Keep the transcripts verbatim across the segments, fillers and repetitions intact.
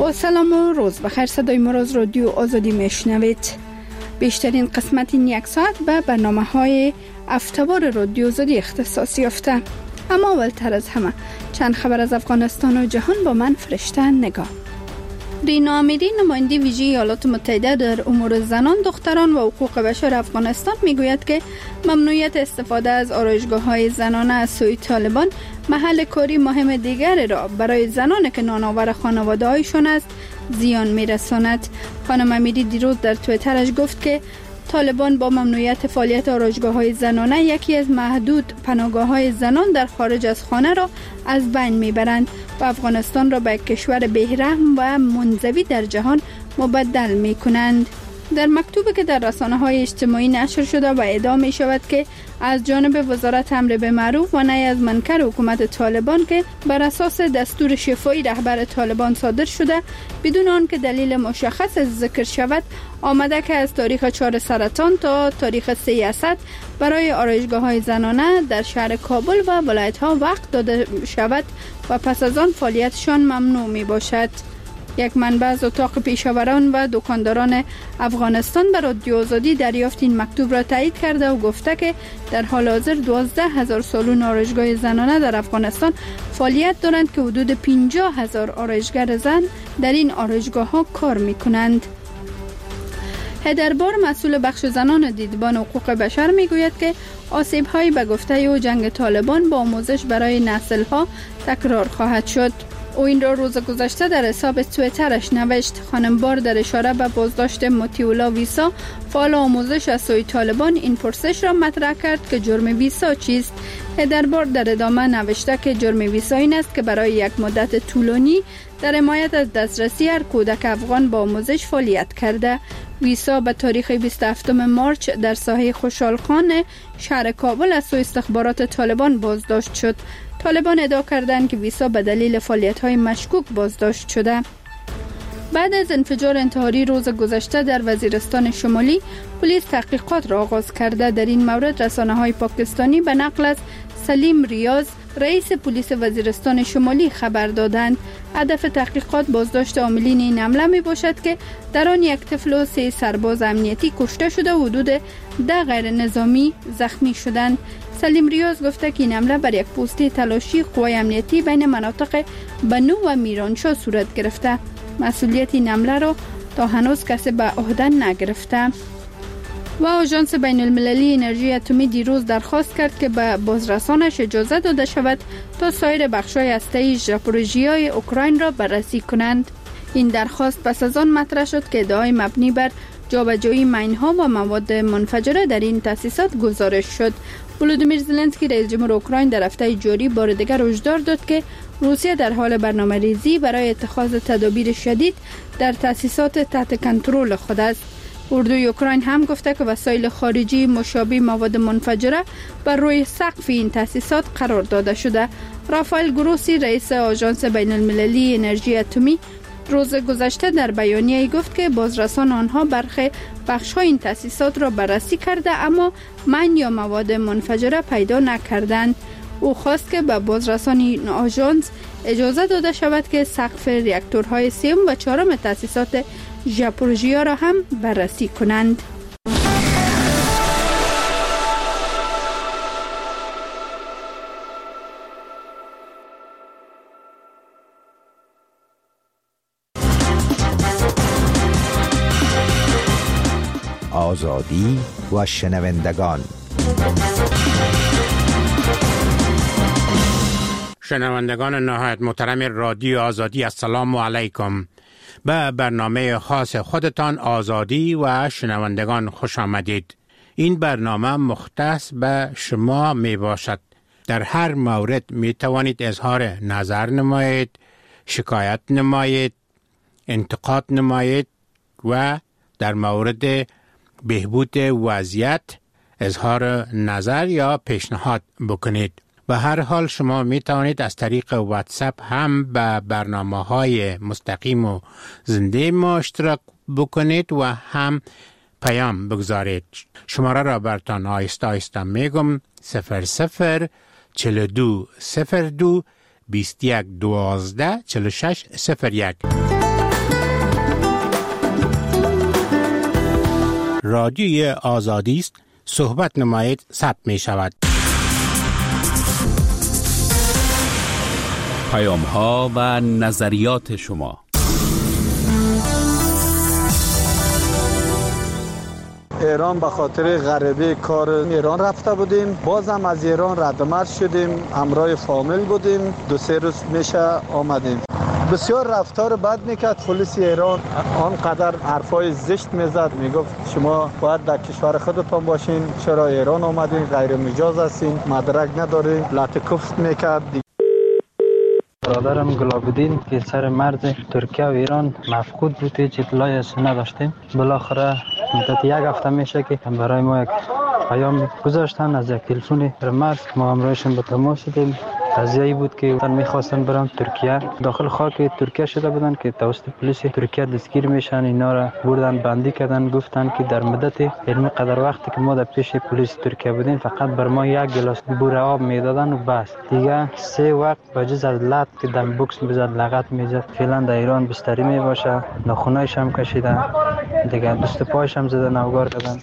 با سلام و روز بخیر. صدای مراز رادیو آزادی میشنوید. بیشترین قسمت این یک ساعت به برنامه های افتوار رادیو آزادی اختصاص یافته. اما اولتر از همه چند خبر از افغانستان و جهان با من فرشته نگاه. رینا امیری، نماینده ویژه ایالات متحده در امور زنان، دختران و حقوق بشر افغانستان میگوید که ممنوعیت استفاده از آرایشگاه‌های زنانه از سوی طالبان محل کاری مهم دیگری را برای زنان که نانآور خانواده‌هایشان است زیان میرساند. خانم امیری دیروز در توییترش گفت که طالبان با ممنوعیت فعالیت آرایشگاه‌های زنانه یکی از محدود پناهگاه‌های زنان در خارج از خانه را از بین میبرند و افغانستان را به کشور بی‌رحم و منزوی در جهان مبدل میکنند. در مکتوبی که در رسانه‌های اجتماعی نشر شده و ادعا می شود که از جانب وزارت امر به معروف و نهی از منکر حکومت طالبان که بر اساس دستور شفایی رهبر طالبان صادر شده بدون آنکه دلیل مشخص ذکر شود، آمده که از تاریخ چهار سرطان تا تاریخ سه اسد برای آرایشگاه‌های زنانه در شهر کابل و ولایت‌ها وقت داده شود و پس از آن فعالیتشان ممنوع می باشد. یک منبع از اتاق پیشاوران و دکانداران افغانستان به رادیو آزادی دریافت این مکتوب را تایید کرده و گفته که در حال حاضر دوازده هزار سالون آرایشگاه زنانه در افغانستان فعالیت دارند که حدود پنجاه هزار آرایشگر زن در این آرایشگاه ها کار می کنند. هدربار، مسئول بخش زنان دیدبان حقوق بشر، می گوید که آسیب هایی به گفته او جنگ طالبان با آموزش برای نسل ها تکرار خواهد شد. او این را روز گذشته در حساب توییترش نوشت. خانم بار در اشاره به بازداشت مطیع‌الله ویسا، فعال آموزش از سوی طالبان، این پرسش را مطرح کرد که جرم ویسا چیست. هدربار در ادامه نوشته که جرم ویسا این است که برای یک مدت طولانی در حمایت از دسترسی هر کودک افغان با آموزش فعالیت کرده. ویسا به تاریخ بیست و هفتم مارچ در ساحه خوشحال خان شهر کابل از سوی استخبارات طالبان بازداشت شد. طالبان ادعا کردند که ویسا به دلیل فعالیت‌های مشکوک بازداشت شده. بعد از انفجار انتحاری روز گذشته در وزیرستان شمالی، پلیس تحقیقات را آغاز کرده. در این مورد رسانه‌های پاکستانی به نقل از سلیم ریاض، رئیس پلیس وزیرستان شمالی، خبر دادند. هدف تحقیقات بازداشت عاملین این حمله می باشد که در آن یک طفل و سه سرباز امنیتی کشته شده و حدود ده غیر نظامی زخمی شدند. سلیم ریاض گفته که این حمله بر یک پوسته تلاشی قوای امنیتی بین مناطق بنو و میرانشاه صورت گرفته. مسئولیت این حمله را تا هنوز کسی به عهده نگرفته. و آژانس بین المللی انرژی اتمی دیروز درخواست کرد که به بازرسانش اجازه داده شود تا سایر بخش‌های هسته‌ای ژاپوروژیای اوکراین را بررسی کنند. این درخواست پس از آن مطرح شد که ادعای مبنی بر جابجایی مین‌ها و مواد منفجره در این تأسیسات گزارش شد. ولودیمیر زلنسکی، رئیس جمهور اوکراین، در هفته جاری بار دیگر هشدار داد که روسیه در حال برنامه‌ریزی برای اتخاذ تدابیر شدید در تأسیسات تحت کنترل خود است. اردوی اوکراین هم گفته که وسایل خارجی مشابه مواد منفجره بر روی سقف این تأسیسات قرار داده شده. رافائل گروسی، رئیس آژانس بین المللی انرژی اتمی، روز گذشته در بیانیه‌ای گفت که بازرسان آنها برخی بخش‌های این تأسیسات را بررسی کرده اما من یا مواد منفجره پیدا نکردند. او خواست که به بازرسان این آژانس اجازه داده شود که سقف راکتورهای سوم و چهارم تأسیسات ژاپوروژیا را هم بررسی کنند. آزادی و شنوندگان. شنوندگان نهایت محترم رادیو آزادی، السلام علیکم. به برنامه خاص خودتان آزادی و شنوندگان خوش آمدید. این برنامه مختص به شما می باشد. در هر مورد می توانید اظهار نظر نمایید، شکایت نمایید، انتقاد نمایید و در مورد بهبود وضعیت اظهار نظر یا پیشنهاد بکنید. به هر حال شما می توانید از طریق واتساپ هم به برنامه های مستقیم و زنده ما اشتراک بکنید و هم پیام بگذارید. شماره را برتان آیسته آیسته میگم: صفر صفر چهل و دو صفر دو بیست یک دوازده چهل و شش صفر یک. رادیوی آزادی است. صحبت نمایید ثبت می شود. پیام ها و نظریات شما. ایران به خاطر غریبه کار ایران رفته بودیم، بازم از ایران ردمرد شدیم، همراه فامیل بودیم، دو سه روز میشه آمدیم. بسیار رفتار بد میکرد پلیس ایران، آنقدر حرفای زشت میزد، میگفت شما باید در کشور خودتان باشین، چرا ایران آمدین، غیر مجاز هستین، مدرک ندارین، لطکفت میکرد. برادرم گلابدین که سر مرز ترکیه و ایران مفقود بود، هیچ اطلاعی از نداشتیم. بالاخره مدت یک هفته میشه که برای ما یک پیام گذاشتن از یک تلفن مرز، ما همراهشون به تماس شدیم. قضیه‌ای بود که میخواستن برن ترکیه، داخل خاک ترکیه شده بودن که توسط پلیس ترکیه دستگیر میشن. اینا را بردن بندی کردن، گفتن که در مدت علمی قدر وقتی که ما در پیش پلیس ترکیه بودیم فقط بر ما یک گلاس بوره آب میدادن و بس دیگه. سه وقت بجز از لط که در بوکس بزد لغت میزد. فعلا در ایران بستری میباشه، ناخونایش هم کشیدن دیگه، دست پایش هم زدن، نوگار کردن.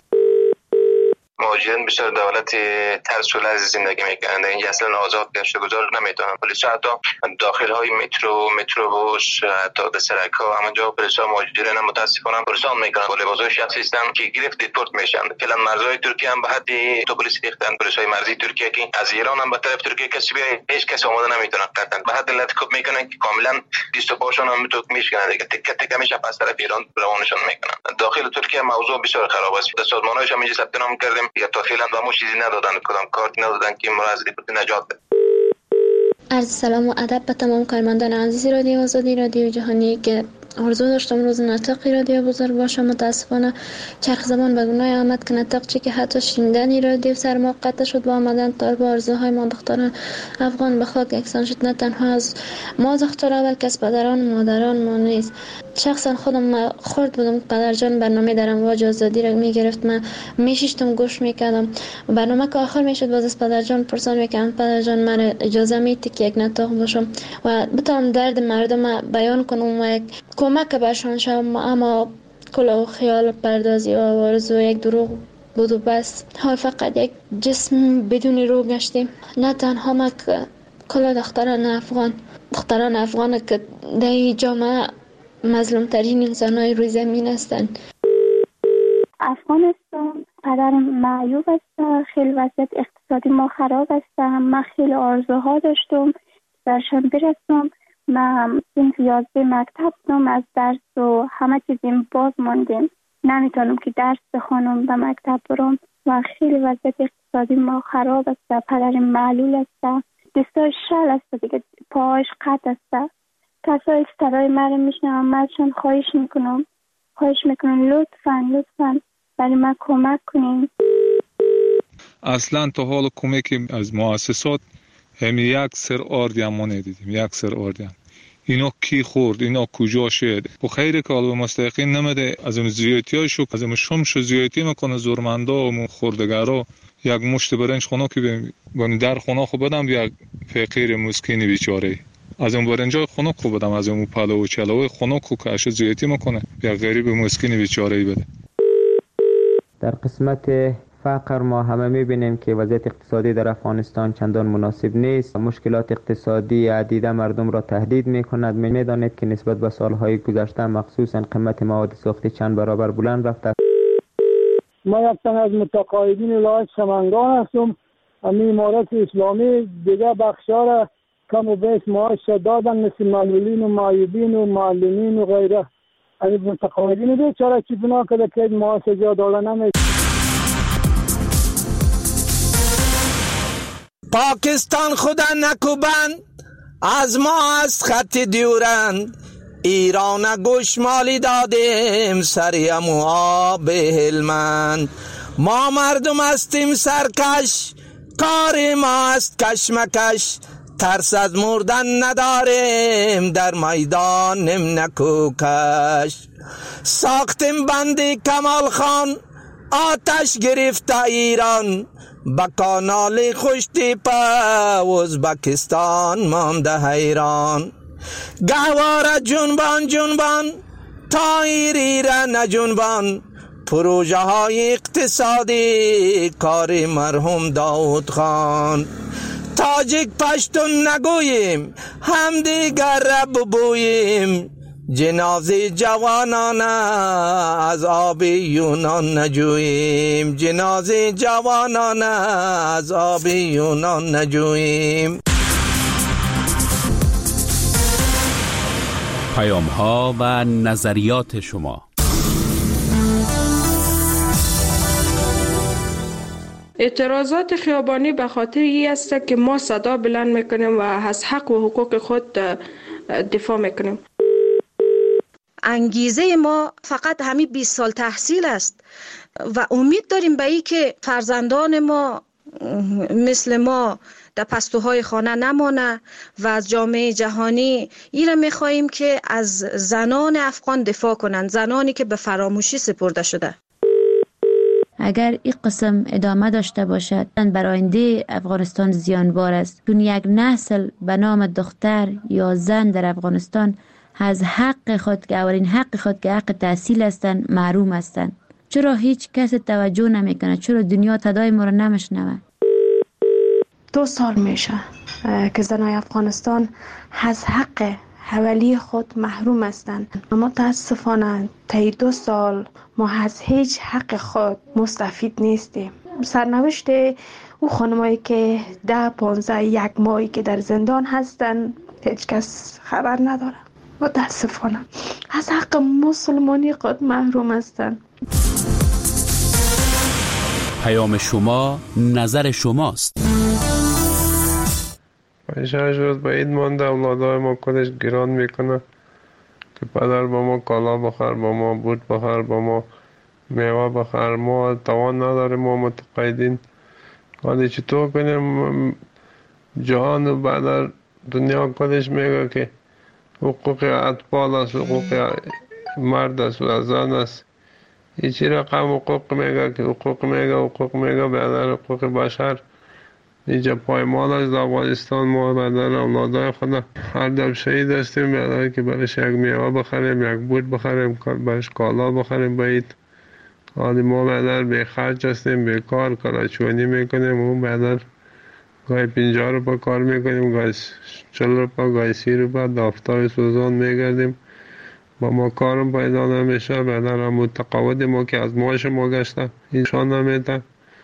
مهاجرین بسیار دولت ترس و لرز زندگی میکنند. اینجا اصلا آزاد گشت گذار نمیتونن. پلیس حتی داخل های مترو، متروبوس، حتی در سرک ها همونجا پلیس ها مهاجرین هم متاسفانه پرسان میکنن. با لباسای شخصی هستن که گرفت دیپورت میشن. فعلا مرزهای ترکیه هم به حد تو پلیس ریختن. پلیس های مرزی ترکیه که از ایران هم به طرف ترکیه کسی بیای هیچ کس آماده نمیتونه قطعا. به حد لطکوب میکنن که کاملا دست و پاشون هم تو میشکنن دیگه. تک تک میشه پس طرف ایران روانشون میکنن. داخل ترکیه موضوع بسیار خراب است. در سازمان‌هاش هم اینجا ثبت نام کردیم. یا تا فعلا با ما چیزی ندادن، کدام کارتی ندادن که ما از دیپورت نجات بده. عرض سلام و ادب به تمام کارمندان عزیز رادیو آزادی، رادیو جهانی که آرزو داشتم روز نطقی رادیو بزرگ باشه. متاسفانه چرخ زمان به گناه آمد که نطق چی که حتی شنیدنی رادیو سر ما قطع شد. با آمدن طالب آرزوهای ما دختران افغان به خاک یکسان شد. نه تنها از ما دخترها بلکه از پدران و مادران ما نیز. شخصا خودم خورد بودم پدر جان برنامه در امواج آزادی را میگرفت، من میشیشتم گوش میکردم. برنامه که آخر میشد باز از پدر جان پرسان میکردم پدر جان من اجازه میدی که یک نطق باشم و بتونم درد مردم بیان کنم و یک کمک برشان شم. اما کلا خیال پردازی و آرزو یک دروغ بود و بس. حال فقط یک جسم بدون روح گشتیم. نه تنها ما که کلا دختران افغان دختران افغان که در جامعه مظلوم ترین انسان های روی زمین هستند. افغانستان پدرم معیوب است، خیلی وضعیت اقتصادی ما خراب است. من خیلی آرزوها داشتم درشان برسم. من صنف یازده مکتب بودم، از درس و همه چیزیم باز ماندیم، نمیتونم که درس بخونم به مکتب برم و خیلی وضعیت اقتصادی ما خراب است. پدرم معلول است، دستای شل است دیگه، پاهاش قطع است. کسایی صدای مرا میشنوم من ازشان خواهش میکنم خواهش میکنم لطفا لطفا برای من کمک کنین. اصلا تا حال کمکی از مؤسسات هم یک سر آردی هم ما ندیدیم. یک سر آردی هم اینا کی خورد، اینا کجا شد. و خیره که حالا به مستحقین نمیده، از اون زیادتی های شو از اون شمش زیادتی میکنه زورمندا و خوردگارا. یک مشت برنج خونه که بانی در خونه خو بدم یک فقیر مسکینی بیچاره، از اون برنجای خونه خو بدم، از اون پلو و چلو خونه خو که اش زیادتی میکنه یک غریب مسکینی بیچاره بده. در قسمت فقر ما همه میبینیم که وضعیت اقتصادی در افغانستان چندان مناسب نیست. مشکلات اقتصادی عدیده مردم را تهدید میکند. میدانید که نسبت به سالهای گذشته مخصوصا قیمت مواد ساختی چند برابر بلند رفته. ما یک تن از متقاعدین ولایت سمنگان هستم. امی امارت اسلامی دیگه بخشا را کم و بیش معاش دادن، مثل معلولین و معیوبین و معلمین و غیره. از متقاعدین بیچاره چی بنا کرده که معاش جا دادن نمی. پاکستان خدا نکوبند، از ما از خط دیورند. ایران گوشمالی دادیم سریم و آب هلمند. ما مردم هستیم سرکش، کار ما است کشمکش. ترس از مردن نداریم، در میدان نم نکوکش. ساختیم بندی کمال خان، آتش گرفت ایران. با کانال خوشتی پا ازبکستان مانده حیران. گهواره جنبان جنبان، تایری را نجنبان. پروژه های اقتصادی کار مرحوم داود خان. تاجیک پشتون نگوییم هم دیگر رب بوییم، جنازه جوانان از آب یونان نجوییم، جنازه جوانان از آب یونان نجوییم. پیام ها و نظریات شما. اعتراضات خیابانی به خاطر این است که ما صدا بلند میکنیم و از حق و حقوق خود دفاع میکنیم. انگیزه ما فقط همین بیست سال تحصیل است و امید داریم به این که فرزندان ما مثل ما در پستوهای خانه نمانه و از جامعه جهانی این را میخواییم که از زنان افغان دفاع کنند، زنانی که به فراموشی سپرده شده. اگر این قسم ادامه داشته باشد بر آینده افغانستان زیانبار است، چون یک نسل به نام دختر یا زن در افغانستان از حق خود که اولین حق خود که حق تحصیل هستند محروم هستند. چرا هیچ کس توجه نمیکنه؟ چرا دنیا صدای ما را نمیشنوه؟ دو سال میشه که زنای افغانستان از حق حوالی خود محروم هستند. اما متاسفانه طی دو سال ما از هیچ حق خود مستفید نیستیم. سرنوشت او خانمایی که ده پانزده یک ماهی که در زندان هستند هیچ کس خبر نداره. متاسفانه از حق مسلمانی خود محروم هستند. پیام شما نظر شماست. پنجاه روز به عید مانده، اولادای ما کلش گران میکنه که پدر با ما کالا بخر، با ما بود بخر، با ما میوه بخر. ما توان نداریم، ما متقاعدین. حالی چطور کنیم؟ جهان و بعد دنیا کلش میگه که حقوق اطفال است، حقوق مرد است و زن است. ایچی رقم حقوق میگه که حقوق میگه حقوق میگه بعد حقوق بشر اینجا پایمال از افغانستان. ما بعد اولادای خود هر دم شهید هستیم بعد که برش یک میوه بخریم، یک بود بخریم، برش کالا بخریم باید. حالی ما بعد به خرج هستیم، به کار کارچوانی میکنیم و بعد گاهی پنجاه روپا کار میکنیم، گاهی چل روپا، گاهی سی روپا دافتای سوزان میگردیم. با ما کارم پیدا نمیشه. بعد هم تقاعد ما که از معاش ما گشته اینشان نمیده.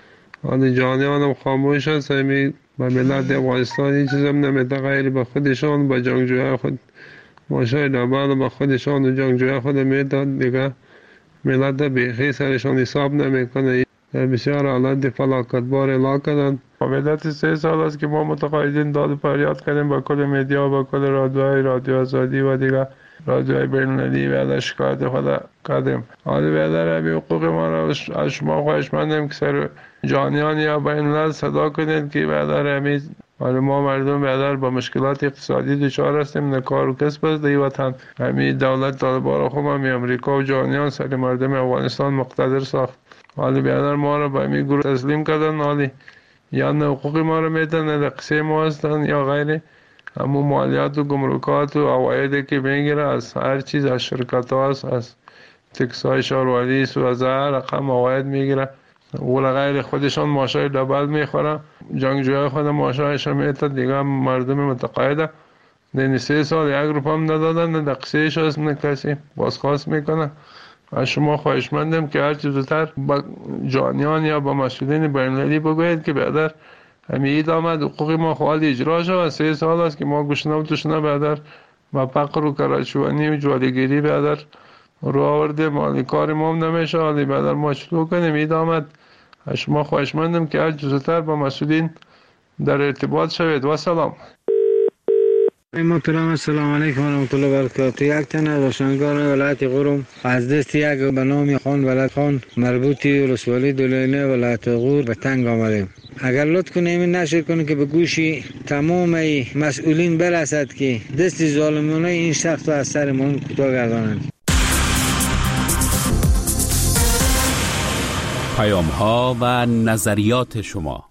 حالی جانیان هم خاموش هست. همی به ملت افغانستان این چیز هم نمیده غیر به خودشان، به جنگجوی خود ماشای دبال به خودشان و جنگجوی خود میداد. دیگه ملت بیخی سرشان حساب نمیکنه. در بسیار حالت فلاکتبار اعلا کردن. مدت سه سال است که ما متقاعدین داد و فریاد کردیم با کل میدیا، با کل رادیوهای رادیو آزادی و دیگه رادیوهای بین‌المللی و شکایت خود کردیم. حالی بیادر همی حقوق ما را از شما خواهشمندیم که سر جانیان یا بین‌الملل صدا کنید که بیادر همی حالی ما مردم بیادر با مشکلات اقتصادی دچار هستیم، نه کار و کسب است در وطن. همی دولت طالبان خوب همی امریکا و جانیان سر مردم افغانستان مقتدر ساخت. حالی بیادر ما را به همی گروه تسلیم کردن. حالی یا نه حقوق ما را میدن، نه قصه ما هستن یا غیره. همون مالیات و گمرکات و عوایدی که میگیره از هر چیز، از شرکت هاست، از تکسای شهروردی و از هر رقم عواید میگیره. و غیر خودشان ماشای دبل میخوره، جنگجوی خود ماشایش میته. دیگه مردم متقاعده نه سه سال یک روپا هم ندادن، نه دقیقش هست، نه کسی بازخواست میکنه. از شما خواهشمندم که هر چیز زودتر با جانیان یا با مسئولین بین‌المللی بگوید که بعد همین اید آمد حقوق ما خواهد اجرا شد. سه سال است که ما گشنه و تشنه بعد ما فقر و کارچوانی و جوالگیری بعد رو آورده. مالی کار ما هم نمیشه. حالی بعد ما چطور کنیم؟ اید آمد. از شما خواهشمندم که هر چیز زودتر با مسئولین در ارتباط شوید. و سلام. محترم السلام علیکم و رحمت الله و برکاته. یک تن از روشنگان ولایت قرم از دست یک به نام خان ولد خان مربوطی ولسوالی دولینه ولایت غور به تنگ آمدیم. اگر لطف کنیم این نشر کنیم که به گوشی تمام مسئولین برسد که دست ظالمانه این شخص را از سرمان کوتاه گردانند. پیام ها و نظریات شما.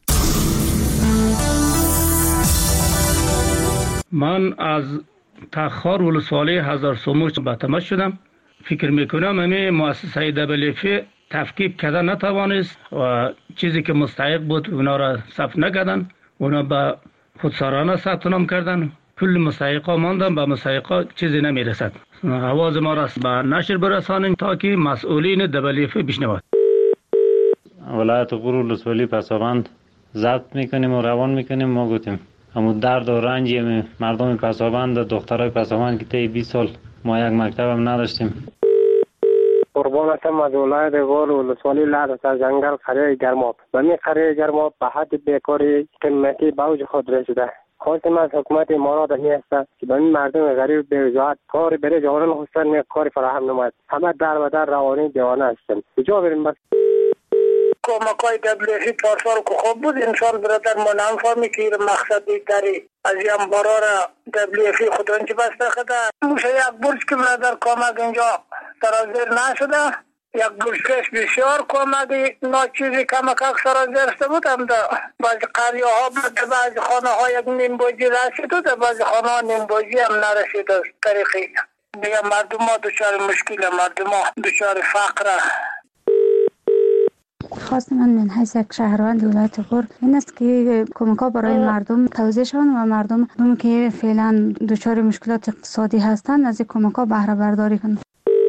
من از تخار ولسوالی هزار سوموش به تماس شدم. فکر میکنم همین مؤسسه دبلیفی تفکیک کردن نتوانست و چیزی که مستحق بود اونا را ثبت نکردن، اونا به خودسرانه ثبت نام کردن. کل مستحقا ماندن، به مستحقا چیزی نمیرسد. آواز ما را به نشر برسانیم تا که مسئولین دبلیفی بشنوند. ولایت غور ولسوالی پسابند ضبط میکنیم و روان میکنیم. ما گفتیم اما درد و رنج مردم پسابند، دخترای پسابند که طی بیست سال ما یک مکتب هم نداشتیم. قربانتم از ولایت غور ولسوالی لعدت از جنگل قریه گرماب. و می قریه گرماب به حد بیکاری قیمتی به اوج خود رسیده. خواستم از حکومت امارات می است که به این مردم غریب به وجاهت کاری برای جوانان خواستن می کاری فراهم نماید. همه در و در روانی دیوانه هستند. کجا بریم بس؟ کمکای دبلیفی پارسال که خوب بود، انسان برادر ما نمی‌فهمی که مقصدی داری از این برای دبلیفی خودرنجی بسته خدا. موشه یک برج که برادر کمک اینجا سرازیر نشده، یک برج کش بسیار کمکی ناچیزی کمک سرازیر شده بود. هم دا بعضی قریه ها بود، بعضی خانه ها یک نیم بوجی رسید و بعضی خانه ها نیم بوجی هم نرسید. از طریقی دیگه مردم ها دچار مشکل، مردم ها دچار فقر. خواست من من حیث یک شهروند ولایت غور این است که کمک‌ها برای مردم توزیع شوند و مردم هم که فعلا دچار مشکلات اقتصادی هستند از این کمک‌ها بهره برداری کنند.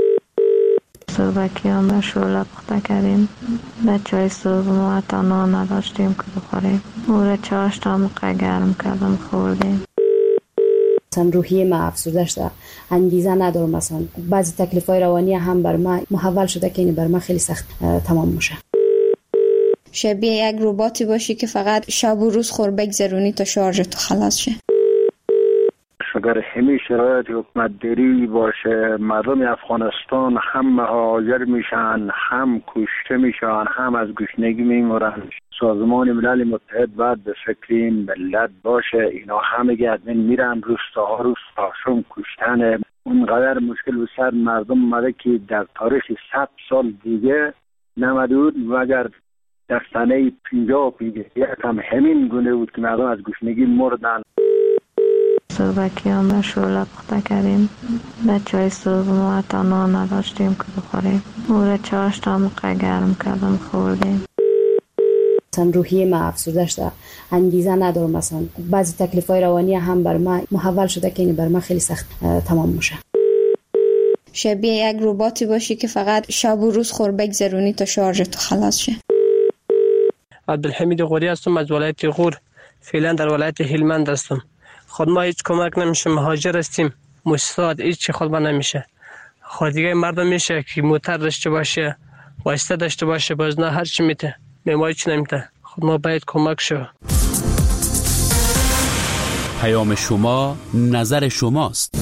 صبح هم به شعله پخته کردیم. بچه های صبح ما حتی نان نداشتیم که بخوریم. او را چاش تا موقع گرم کردم خوردیم. مثلا روحیه ما افسرده شده، انگیزه ندارم. مثلا بعضی تکلیف‌های روانی هم بر ما محول شده که این بر ما خیلی سخت تمام میشه. شبیه یک رباتی باشی که فقط شب و روز خور بگذرونی تا شارژ تو خلاص شه. اگر همین شرایط حکومت داری باشه، مردم افغانستان هم مهاجر میشن، هم کشته میشن، هم از گشنگی میمرن. سازمان ملل متحد باید به فکر این ملت باشه. اینا همه گردن میرن، روستاها روستاشون کشتن. اونقدر مشکل بسر مردم اومده که در تاریخ صد سال دیگه نمده بود و اگر در سنه پینجاه و پینجاه یک هم همین گونه بود که مردم از گشنگی مردن. صبح هم به شعله پخته کردیم. بچه های صبح ما حتی نان نداشتیم که بخوریم. او را چاش تا موقع گرم کردم خوردیم. مثلا روحیه ما افسرده شده، انگیزه ندارم. مثلا بعضی تکلیف‌های روانی هم بر ما محول شده که این بر ما خیلی سخت تمام میشه. شبیه یک رباتی باشی که فقط شب و روز خور بگذرونی تا شارژ تو خلاص شه. عبدالحمید غوری هستم از ولایت غور. فعلا در ولایت هلمند هستم. خود ما هیچ کمک نمیشه، مهاجر هستیم. مستعد هیچ چی خود ما نمیشه. خود دیگه مردم میشه که موتر داشته باشه، واسطه داشته باشه، باز نه هر چی میته. ما هیچ نمیته. خود ما باید کمک شو. پیام شما نظر شماست.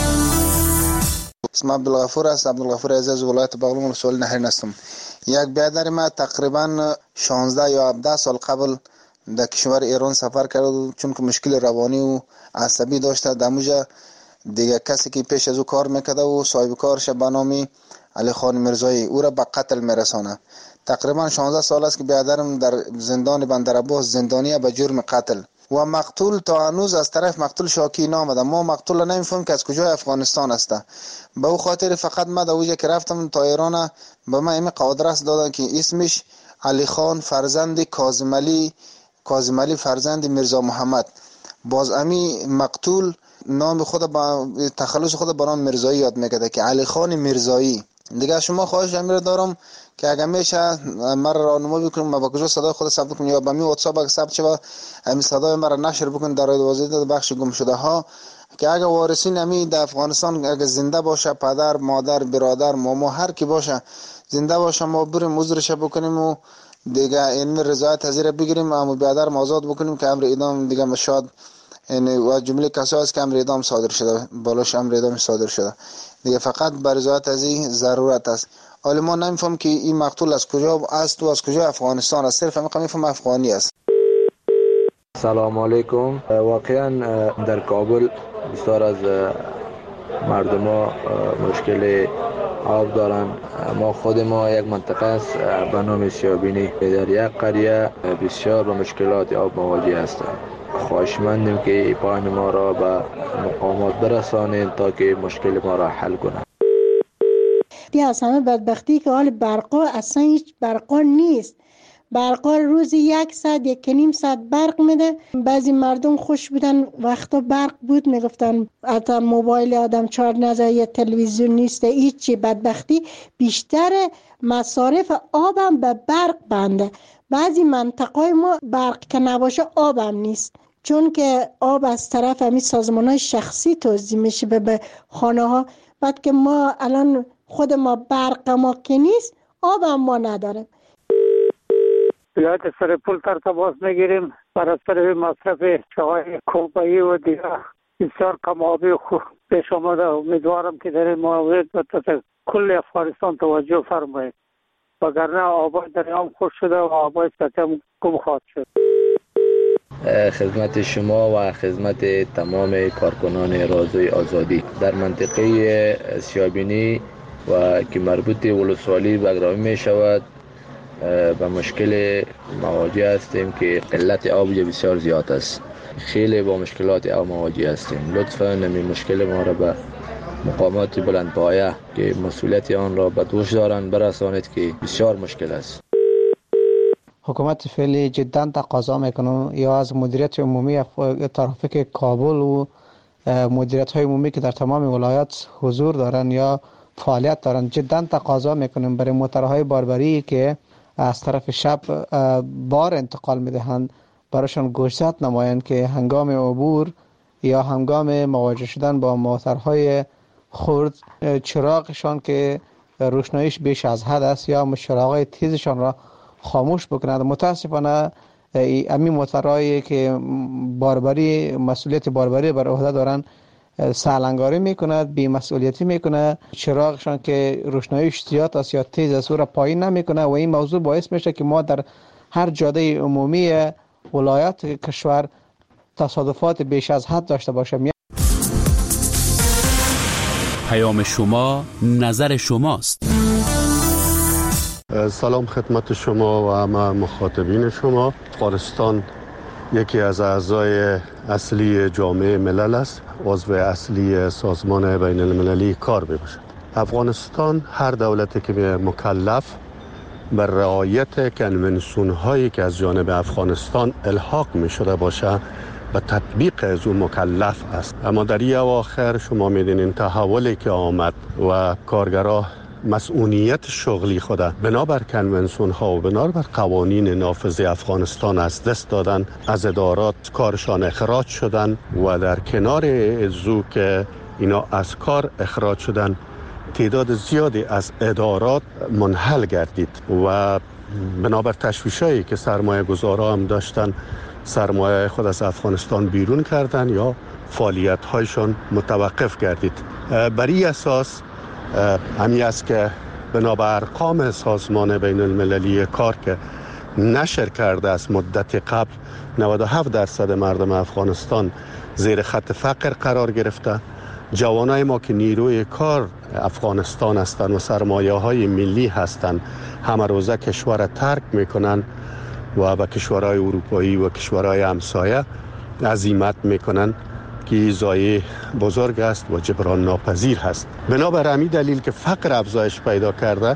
اسم عبدالغفور است. عبدالغفور عزیز ولایت بغلان ولسوالی نهرین هستم. یک برادر ما تقریبا شانزده یا هفده سال قبل در کشور ایران سفر کرد، چون که مشکل روانی و عصبی داشته. دموجه دیگه کسی که پیش از او کار میکرده و صاحب کارش به نام علی خان مرزایی او را به قتل میرسانه. تقریبا شانزده سال است که برادرم در زندان بندرعباس زندانی به جرم قتل و مقتول تا هنوز از طرف مقتول شاکی نامده. ما مقتول نمیفهمیم که از کجای افغانستان است. به او خاطر فقط ما در اوجه که رفتم تا ایران به ما این آدرس دادن که اسمش علی خان فرزند کاظم علی کاظم علی فرزند میرزا محمد. باز امی مقتول نام خود با تخلص خود با نام مرزایی یاد میکرده که علی خان مرزایی. دیگه شما خواهش امیر دارم که اگر میشه مرا راهنمایی بکنید ما با کجا صدای خود ثبت کنیم یا با می واتساپ اگه ثبت شه همین صدای مرا نشر بکنید در وزارت بخش گم شده ها، که اگه وارثین امی در افغانستان اگه زنده باشه، پدر مادر برادر ماما هر کی باشه زنده باشه، ما بریم عذرش بکنیم و دیگه این رضایت حاضر بگیریم اما برادر آزاد بکنیم که امر اعدام دیگه مشاد یعنی و جمله کسایی است که امر اعدام صادر شده بالاش امر اعدام صادر شده دیگه فقط بر رضایت از این ضرورت است. حالا ما نمیفهم که این مقتول از کجا است و از کجا افغانستان است، صرف میخوام میفهم افغانی است. سلام علیکم. واقعا در کابل بسیار از مردم ها مشکل آب دارن. ما خود ما یک منطقه است به نام سیابینی، در یک قریه بسیار با مشکلات آب مواجه هستند. خواهشمندیم که پایان ما را به مقامات برسانید تا که مشکل ما را حل کنند. بدبختی از همه بدبختی که حال برقا اصلا هیچ برقا نیست. برقا روزی یک ساعت یک نیم ساعت برق میده. بعضی مردم خوش بودن وقتا برق بود میگفتن حتی موبایل آدم چارج نزد یا تلویزیون نیست هیچی. بدبختی بیشتر مصارف آبم به برق بنده. بعضی منطقه ما برق که نباشه آبم نیست، چون که آب از طرف همین سازمان‌های شخصی توزیع میشه به خانه ها. بعد که ما الان خود ما برق ما که نیست آبم ما نداریم. ولایت سرپل تر تماس میگیریم بر اثر مصرف چای کوبایی و دیگر بسیار کم آبی خوب پیش آمده. امیدوارم که در این مورد به کل افغانستان توجه فرمایید، وگرنه آبای دریام خوش شده و آبای سطح هم گم خواهد شد. خدمت شما و خدمت تمام کارکنان رادیوی آزادی در منطقه سیابینی و که مربوط ولسوالی بگرامی می شود به مشکل مواجه هستیم که قلت آب بسیار زیاد است. خیلی با مشکلات آب مواجه هستیم. لطفاً نمی مشکل ما را به مقامات بلندپایه که مسئولیت آن را به دوش دارند برسانید که بسیار مشکل است. حکومت فعلی جدا تقاضا میکنه یا از مدیریت عمومی ترافیک کابل و مدیریت های عمومی که در تمام ولایات حضور دارن یا فعالیت دارن جدا تقاضا میکنیم برای موترهای باربری که از طرف شب بار انتقال میدهند براشون گوشزد نمایند که هنگام عبور یا هنگام مواجه شدن با موترهای خرد چراغشان که روشناییش بیش از حد است یا چراغهای تیزشان را خاموش بکنند. متاسفانه امی موترهایی که باربری مسئولیت باربری بر عهده دارند سالنگاری میکند، بی مسئولیتی میکنه، چراغشان که روشناییش زیاد است یا تیز است او را پایین نمیکنه و این موضوع باعث میشه که ما در هر جاده عمومی ولایت کشور تصادفات بیش از حد داشته باشیم. پیام شما نظر شماست. سلام خدمت شما و همه مخاطبین شما. افغانستان یکی از اعضای اصلی جامعه ملل است، عضو اصلی سازمان بین المللی کار میباشد. افغانستان هر دولتی که مکلف بر رعایت کنونسیون هایی که از جانب افغانستان الحاق می شده باشه و تطبیق از اون مکلف است. اما در این اواخر شما میدونین تحولی که آمد و کارگرها مسئولیت شغلی خود بنابر کنونسیون ها و بنابر قوانین نافذ افغانستان از دست دادن، از ادارات کارشان اخراج شدن و در کنار ازو که اینا از کار اخراج شدن تعداد زیادی از ادارات منحل گردید و بنابر تشویشایی که سرمایه گذارا هم داشتن سرمایه خود از افغانستان بیرون کردن یا فعالیت هایشان متوقف گردید. بر این اساس همی است که بنابر ارقام سازمان بین المللی کار که نشر کرده است مدت قبل نود و هفت درصد مردم افغانستان زیر خط فقر قرار گرفته. جوانای ما که نیروی کار افغانستان هستند و سرمایه های ملی هستند همه روزه کشور ترک میکنن و به کشورهای اروپایی و کشورهای همسایه عزیمت میکنن که زایه بزرگ است و جبران ناپذیر هست. بنابر همین دلیل که فقر افزایش پیدا کرده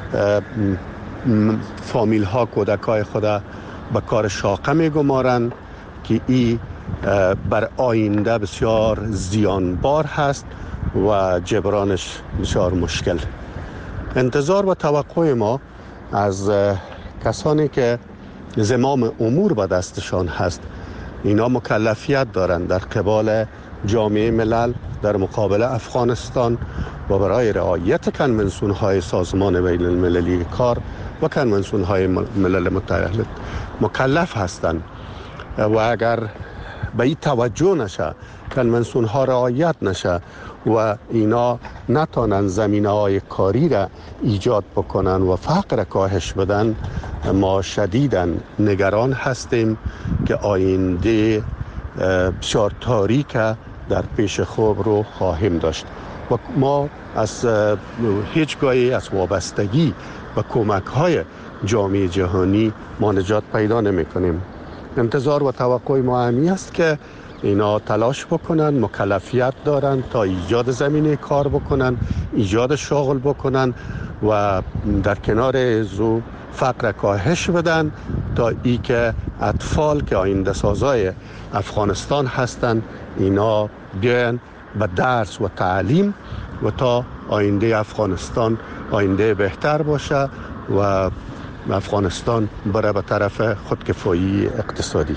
فامیل ها کودک های خود به کار شاقه میگمارند که این بر آینده بسیار زیانبار هست و جبرانش بسیار مشکل. انتظار و توقع ما از کسانی که زمام امور به دستشان هست اینا مکلفیت دارند در قبال جامعه ملل در مقابل افغانستان و برای رعایت کنونسیون های سازمان بین المللی کار و کنونسیون های ملل متحد مکلف هستند و اگر به این توجه نشه، کنونسیون ها رعایت نشه و اینا نتانن زمینه های کاری را ایجاد بکنن و فقر کاهش بدن، ما شدیداً نگران هستیم که آینده بسیار تاریک در پیش خوب رو خواهیم داشت و ما از هیچگاهی از وابستگی و کمک های جامعه جهانی ما نجات پیدا نمی کنیم. انتظار و توقع ما همی است که اینا تلاش بکنن، مکلفیت دارن تا ایجاد زمینه کار بکنن، ایجاد شغل بکنن و در کنار زو فقر کاهش بدن تا ای که اطفال که آینده سازای افغانستان هستن اینا بیاین به درس و تعلیم و تا آینده افغانستان آینده بهتر باشه و افغانستان بره به طرف خودکفایی اقتصادی.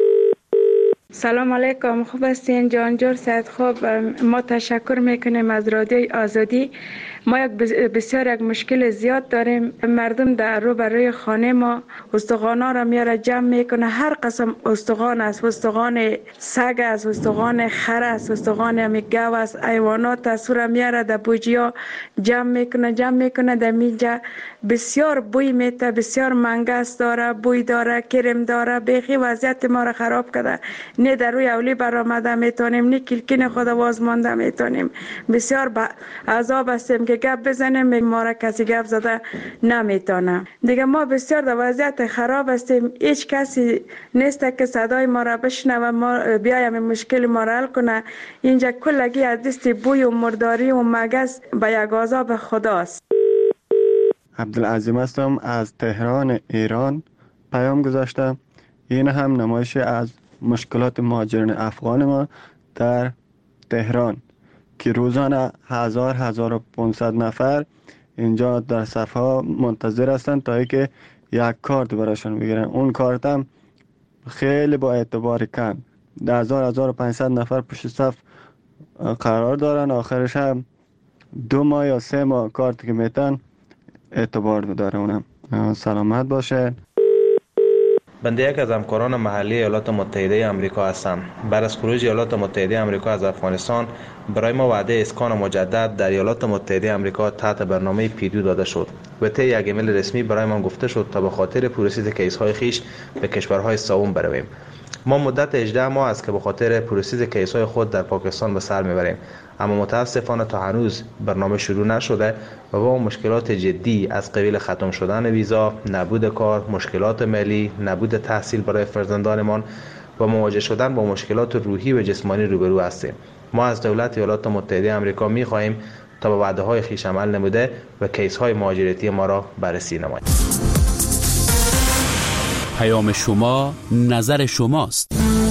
سلام علیکم، خوب هستین؟ جانجور سید خوب. ما تشکر میکنیم از رادیوی آزادی. ما یک بسیار یک مشکل زیاد داریم. مردم در رو برای خانه ما استخوانا را میاره جمع میکنه. هر قسم استخوان است، استخوان سگ است، استخوان خر است، استخوان همی گاو است، حیوانات است، را میاره در بوجیا جمع میکنه جمع میکنه در میجا. بسیار بوی میته، بسیار منگس داره، بوی داره، کرم داره. بیخی وضعیت ما را خراب کرده. نه در روی اولی برآمده میتونیم، نه کلکین خود واز مانده میتونیم. بسیار با عذاب هستیم که گپ بزنیم، ما را کسی گپ زده نمیتونه. دیگه ما بسیار در وضعیت خراب هستیم. هیچ کسی نیست که صدای ما را بشنوه، ما بیایم مشکل ما را حل کنه. اینجا کلگی از دست بوی و مرداری و مگس به یک عذاب خداست. عبدالعظیم هستم از تهران ایران. پیام گذاشتم. این هم نمایش از مشکلات مهاجرین افغان ما در تهران که روزانه هزار هزار و پانصد نفر اینجا در صفحه منتظر هستند تا اینکه یک کارت براشون بگیرن. اون کارت هم خیلی با اعتبار کم، هزار هزار و پانصد نفر پشت صف قرار دارن. آخرش هم دو ماه یا سه ماه کارت که میتن اعتبار داره. اونم سلامت باشه. بنده یک از همکاران محلی ایالات متحده آمریکا هستم. بعد از خروج ایالات متحده آمریکا از افغانستان برای ما وعده اسکان مجدد در ایالات متحده آمریکا تحت برنامه پیدو داده شد و طی یک ایمیل رسمی برای ما گفته شد تا به خاطر پروسس کیس های خیش به کشورهای سوم برویم. ما مدت هجده ماه است که به خاطر پروسس کیس های خود در پاکستان به سر میبریم، اما متاسفانه تا هنوز برنامه شروع نشده و با مشکلات جدی از قبیل ختم شدن ویزا، نبود کار، مشکلات مالی، نبود تحصیل برای فرزندانمان و مواجه شدن با مشکلات روحی و جسمانی روبرو هستیم. ما از دولت ایالات متحده آمریکا می خواهیم تا به وعده های خویش عمل نموده و کیس های مهاجرتی ما را بررسی نماید. پیام شما نظر شماست.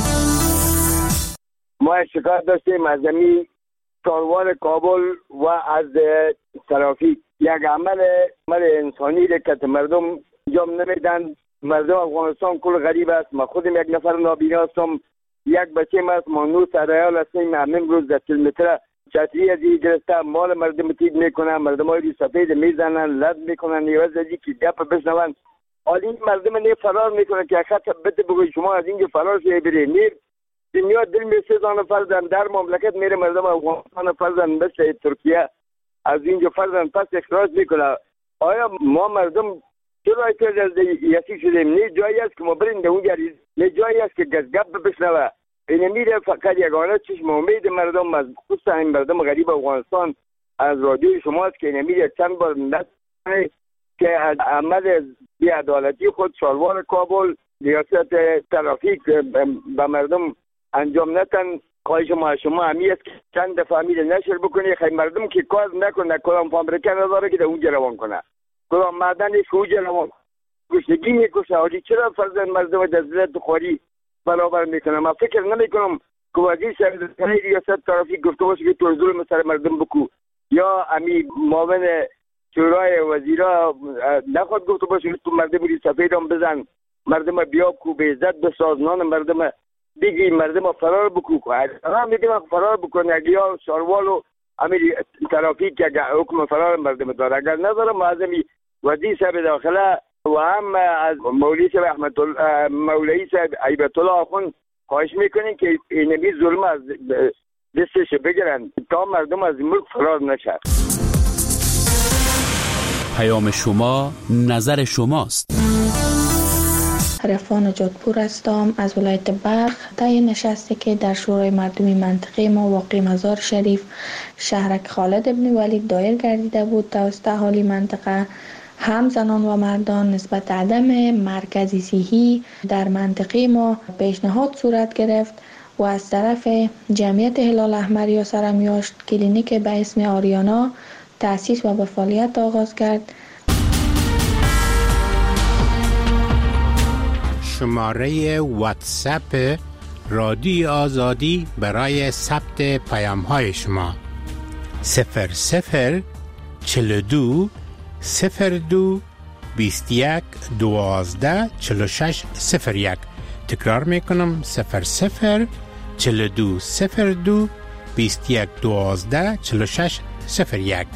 ما شکایت داشتیم از زمین کاروان کابل و از ترافیک. یک عمل عمل انسانی که مردم انجام نمیدن. مردم افغانستان کل غریب است. ما خودم یک نفر نابینا هستم. یک بچه ما است. ما نو سرایال هستیم. همین روز در کیلومتر چتری از این گرفته مال مردم تیب میکنن. مردم های سفید میزنن، لد میکنن، نیوز از این که گپ بشنون. حالی این مردم نی فرار میکنن که خط بده بگوی شما از اینجا فرار شوی برید. نیر دنیا دل می سوزانه فرزن در مملکت میره مردم افغانستان فرزن مثل ترکیه از اینجا فرزن پس اخراج میکنه. آیا ما مردم چرا اعتراض یکی شدیم؟ نه جایی است که ما بریم به اونجا، نه جایی است که گزگب بشنوه. این میره فقط یگانه چشم امید مردم از خصوصا این مردم غریب افغانستان از رادیوی شماست که این میره چند بار نتونه که از عمل بی‌عدالتی خود شالوار کابل ریاست ترافیک به مردم انجام نتن. خواهش ما شما همی است که چند دفعه امیر نشر بکنی خیلی مردم که کار نکنه، کدام فابریکه نداره که در اونجا روان کنه، کدام معدنش که اونجا روان گشنگی میکشه. حالی چرا فرزن مردم در ذلت خواری برابر میکنه؟ من فکر نمیکنم که وزیر سرزنی ریاست ترافیک گفته باشه که تو ظلم سر مردم بکو، یا امی معاون شورای وزیرا نخواد گفته باشه که تو مردم ری سفیدم بزن، مردم بیاب کو به عزت بساز، نان مردم بگی، مردم فرار بکو. هم میگیم فرار بکنه یا شاروال و امیر ترافیک که حکم فرار مردم داره. اگر نداره معظمی وزیر صاحب داخله و هم از مولوی صاحب احمد مولوی صاحب عیبت الله آخوند خواهش میکنین که اینمی ظلم از دستش بگیرن تا مردم از ملک فرار نشه. پیام شما نظر شماست. عرفان جادپور هستم از ولایت بلخ. طی نشستی که در شورای مردمی منطقه ما واقع مزار شریف شهرک خالد ابن ولید دایر گردیده بود توسط اهالی منطقه، هم زنان و مردان نسبت عدم مرکزی صحی در منطقه ما پیشنهاد صورت گرفت و از طرف جمعیت هلال احمر یا سرمیاشت کلینیک به اسم آریانا تأسیس و به فعالیت آغاز کرد. شماره واتساپ رادیو آزادی برای ثبت پیام های شما صفر صفر چهل و دو صفر دو بیست و یک دوازده چهل و شش صفر یک. تکرار میکنم صفر صفر چهل و دو صفر دو بیست و یک دوازده چهل و شش صفر یک.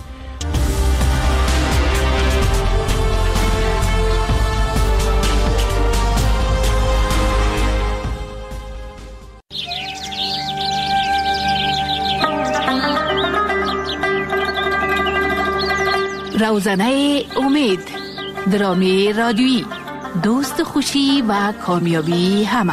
روزنه امید، درامی رادیویی، دوست خوشی و کامیابی همه.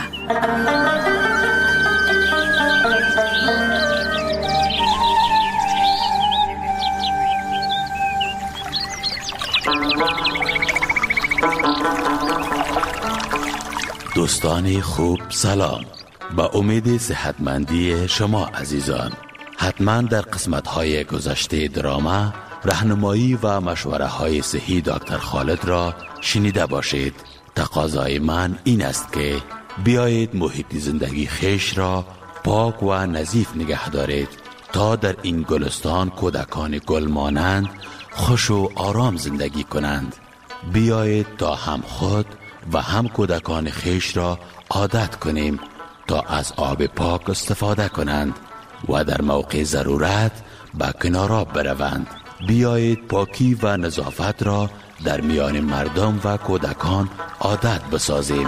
دوستان خوب سلام، با امید صحتمندی شما عزیزان. حتما در قسمت‌های گذشته دراما راهنمایی و مشوره های صحی دکتر خالد را شنیده باشید. تقاضای من این است که بیایید محیط زندگی خیش را پاک و نظیف نگه دارید تا در این گلستان کودکان گل مانند خوش و آرام زندگی کنند. بیایید تا هم خود و هم کودکان خیش را عادت کنیم تا از آب پاک استفاده کنند و در موقع ضرورت به کنار آب بروند. بیایید پاکی و نظافت را در میان مردم و کودکان عادت بسازیم.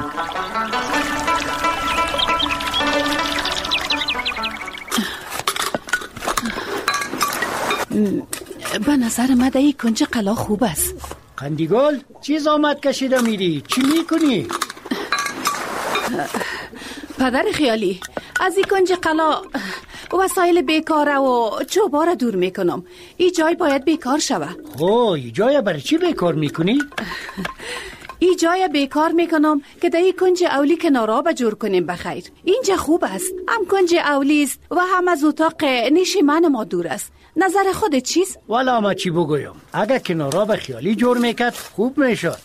به نظر من در این کنج قلا خوب است. قندیگل چیز آمد کشیده میری؟ چی میکنی؟ پدر خیالی، از این کنج قلا وسایل بیکاره و چوبا را دور میکنم. این جای باید بیکار شوه. خو این جای برای چی بیکار میکنی؟ این جای بیکار میکنم که در این کنج اولی کنارا با جور کنیم بخیر. اینجا خوب است، هم کنج اولی است و هم از اتاق نشیمن ما دور است. نظر خودت چیست؟ والا ما چی بگویم، اگر کنارا به خیالی جور میکرد خوب میشد.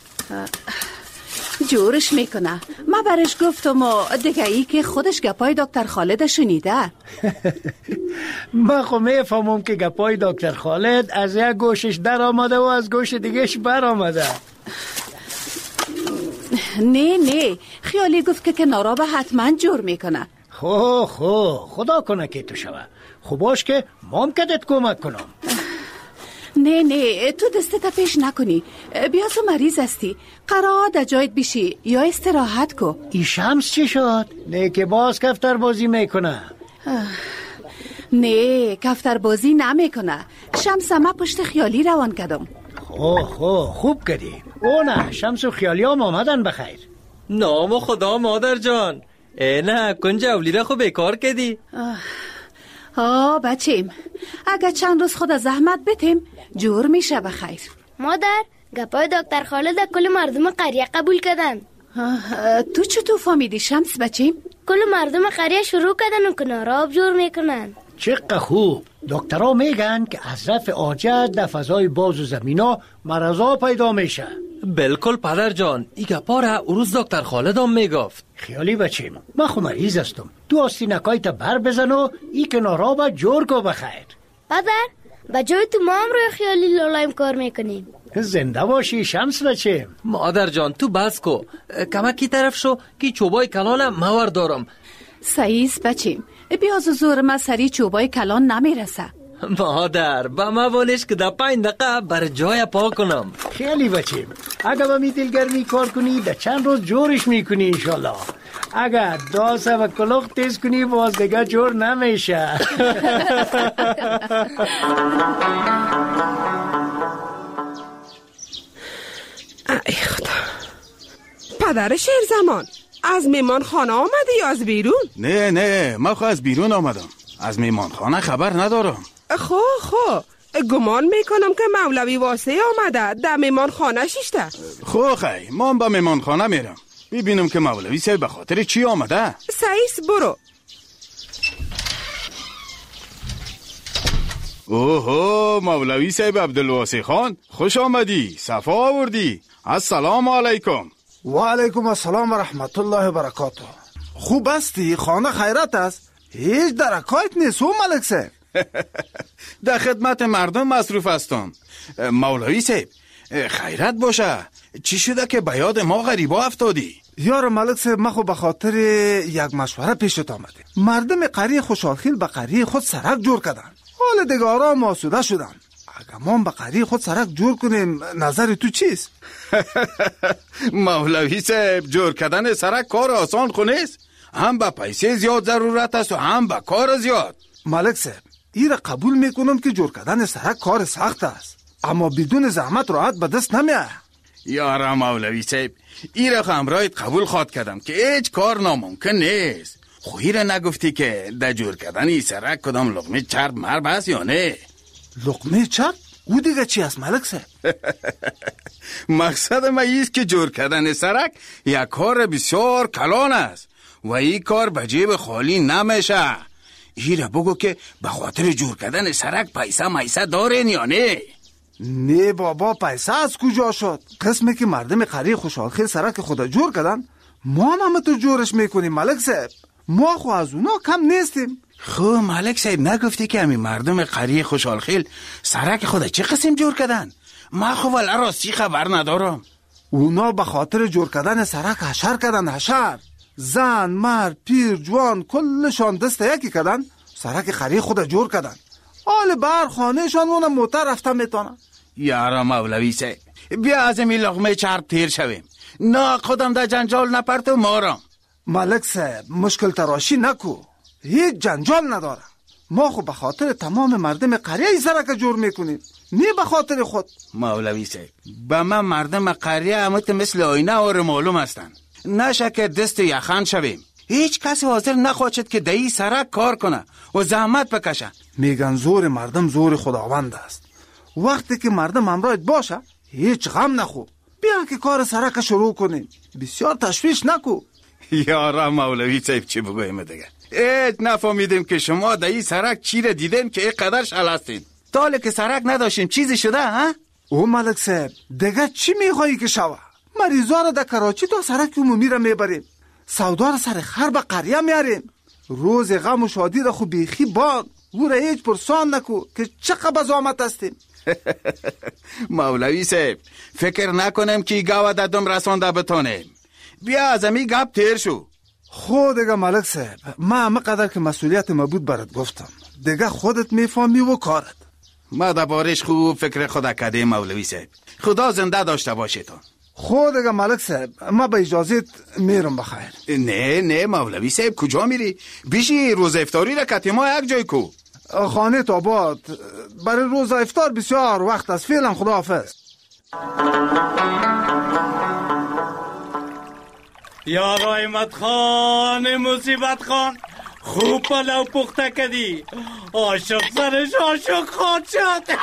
جورش میکنه. ما برش گفتم و دیگه ای که خودش گپای دکتر خالد شنیده. من خو میفهمم که گپای دکتر خالد از یک گوشش در آمده و از گوش دیگهش بر آمده. نه نه، خیالی گفت که کنارا به حتما جور میکنه. خو خو خدا کنه که تو شوه. خب باش که مام کدت کمک کنم. نه نه، تو دستت پیش نکنی. بیا تو مریض هستی، قرار در جایت بشی یا استراحت کو. ای شمس چی شد؟ نه که باز کفتر بازی میکنه. نه کفتر بازی نمیکنه. شمس ما پشت خیالی روان کردم. خو خو خوب کردی. او نه، شمس و خیالی هم آمدن بخیر. نام خدا مادر جان، ای نه کنج اولی را خوب بیکار کردی. آه بچیم، اگه چند روز خود زحمت بتیم جور میشه بخیر. مادر، گپای دکتر خالد کل مردم قریه قبول کردن. تو چطور فهمیدی شمس بچیم؟ کل مردم قریه شروع کردن و کنارا آب جور میکنن. چقدر خوب. دکترها میگن که از رفع آجر در فضای باز و زمینا مرضا پیدا میشه. بلکل پدر جان، ای گپا را اروز دکتر خالد هم میگفت. خیالی بچیم، من خو مریض هستم. تو آستینکای تا بر بزن و ای کنارا با جور کو بخیر. پدر، با جای تو ما هم روی خیالی لالایم کار میکنیم. زنده باشی شمس بچیم. مادر جان تو بس کو، کمک کی طرف شو که چوبای کلانم مور دارم. سعیز بچیم، بیاز زور ما سری چوبای کلان نمیرسه. مادر با ما ولش که در پنج دقیقه بر جای پا کنم. خیلی بچیم، اگه با می دلگرمی کار کنی در چند روز جورش میکنی انشالله. اگه داسه و کلوخ تیز کنی باز دیگه جور نمیشه. ای خدا. پدر شیر زمان از میمان خانه آمدی یا از بیرون؟ نه نه، من خو از بیرون آمدم. از میمان خانه خبر ندارم. خو خو گمان میکنم که مولوی واسه آمده در میمان خانه شیشته. خو خی من با میمان خانه میرم ببینم که مولوی سه به خاطر چی آمده. سعیس برو. اوهو مولوی صاحب عبدالواسع خان، خوش آمدی، صفا آوردی. السلام علیکم. و علیکم السلام و رحمت الله و برکاته. خوب هستی؟ خانه خیرت است؟ هیچ درکایت نیست او ملک صاحب. در خدمت مردم مصروف هستم. مولوی صاحب خیرت باشه، چی شده که به یاد ما غریبا افتادی؟ یار ملک صاحب، ما خو به خاطر یک مشوره پیشت آمده. مردم قریه خوشحالخیل به قریه خود سرک جور کردن، حال دیگه آرام آسوده شدن. اگه ما به قریه خود سرک جور کنیم نظر تو چیست؟ مولوی صاحب جور کردن سرک کار آسان خو نیست، هم به پیسه زیاد ضرورت است و هم به کار زیاد. ملک صاحب ایره قبول میکنم که جور کردن سرک کار سخت است، اما بدون زحمت راحت به دست نمیاد. یارا مولوی صاحب ایره خمرایت قبول خواد کردم که هیچ کار ناممکن نیست. خو ایره نگفتی که در جور کردن ای سرک کدام لقمه چرب مرب هست یا نه؟ لقمه چرب؟ او دیگه چی است ملک صاحب؟ مقصد ما ایست که جور کردن سرک یک کار بسیار کلان است و این کار به جیب خالی نمیشه. ایره بگو که به خاطر جور کردن سرک پیسه میسه دارین یا نه؟ نه بابا، پیسه از کجا شد؟ قسمی که مردم قریه خوشحالخیل سرک خود جور کردن، ما هم تو جورش میکنیم ملک صاحب. ما خو از اونا کم نیستیم. خو ملک صاحب نگفتی که همین مردم قریه خوشحالخیل سرک خود چه قسم جور کردن؟ ما خو ولی راستی خبر ندارم. اونا به خاطر جور کردن سرک حشر کردن. حشر زن، مرد، پیر، جوان کلشان دست یکی کردن، سرک قریه خود جور کردن. حال بر خانهشان اون موتر رفته میتونن. یارا مولوی صاحب بیا از این لقمه چرب تیر شویم، نه خودم در جنجال نپرتو مارم. ملک صاحب مشکل تراشی نکو، هیچ جنجال نداره. ما خو به خاطر تمام مردم قریه ای سرک جور میکنیم، نه به خاطر خود. مولوی صاحب به من مردم قریه همت مثل آینه اور معلوم هستن، نشه که دست یخن شویم. هیچ کسی حاضر نخواهد که دهی سرک کار کنه و زحمت بکشه. میگن زور مردم زور خداوند است. وقتی که مردم همراهت باشه هیچ غم نخو، بیا که کار سرک شروع کنیم، بسیار تشویش نکو. یارا مولوی صاحب چی بگویم دیگه؟ هیچ نفهمیدیم که شما دهی سرک چی را دیدین که این قدر شل هستین. تاله که سرک نداشتیم چیزی شده ها؟ او ملک صاحب دیگه چی میخوایی که شوه؟ مریضا را در کراچی تا سرک عمومی را میبریم، سودا را سر خر به قریه میاریم. روز غم و شادی را خو بیخی باد، او را هیچ پرسان نکو که چقدر زحمت هستیم. مولوی صاحب فکر نکنم که گاو دادم رسانده بتونیم. بیا از امی گپ تیر شو. خود دیگه ملک صاحب ما همه قدر که مسئولیت ما بود برات گفتم، دیگه خودت میفهمی و کارت. ما در بارش خوب فکر خدا کردیم مولوی صاحب. خدا زنده داشته باشیتون. خود دیگه ملک صاحب ما به اجازت میرم بخیر. نه نه مولوی صاحب کجا میری؟ بیشی روز افطاری را کتی ما یک جای کو. خانه تاباد برای روز افطار بسیار وقت است. فعلا خداحافظ. یا رحمت خان مصیبت خان، خوب پلو پخته کردی، عاشق سرش عاشق خود شد.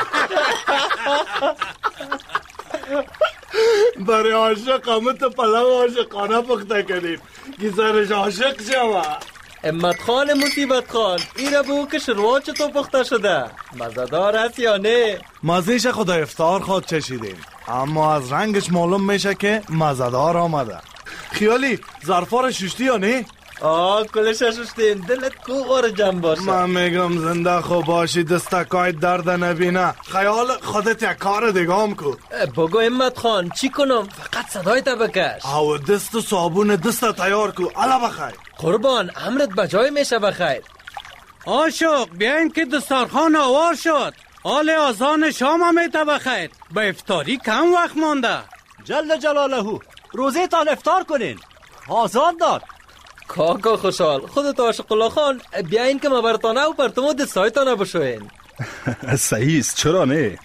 برای عاشق همت پلو عاشقانه پخته کردیم که سرش عاشق شود. امت خان مصیبت خان ایره بو که شروع چطور پخته شده؟ مزدار هست یا نه؟ مزیش خدا افطار خود چشیدیم، اما از رنگش معلوم میشه که مزدار آمده. خیالی ظرفار ششتی یا نه؟ آه کلش ششتیم، دلت کو غور جمع باشه. من میگم زنده خوب باشی، دستکای درد نبینه، خیال خودت یک کار دیگام کو. بگو امت خان چی کنم؟ فقط صدای تا بکش. او دست و صابون دست تیار کو. الا بخیر قربان امرت بجای میشه بخیر. عاشق بیاین که دستارخان آوار شد، حال آزان شام هم ایتا بخیر، به افطاری کم وقت مانده. جل جلاله روزه تان افطار کنین، آزاد داد. کاکا خوشحال خودت عاشق الله خان بیاین که مبرتانه و پرتمو دستایتانه بشوین. صحیح است، چرا نه؟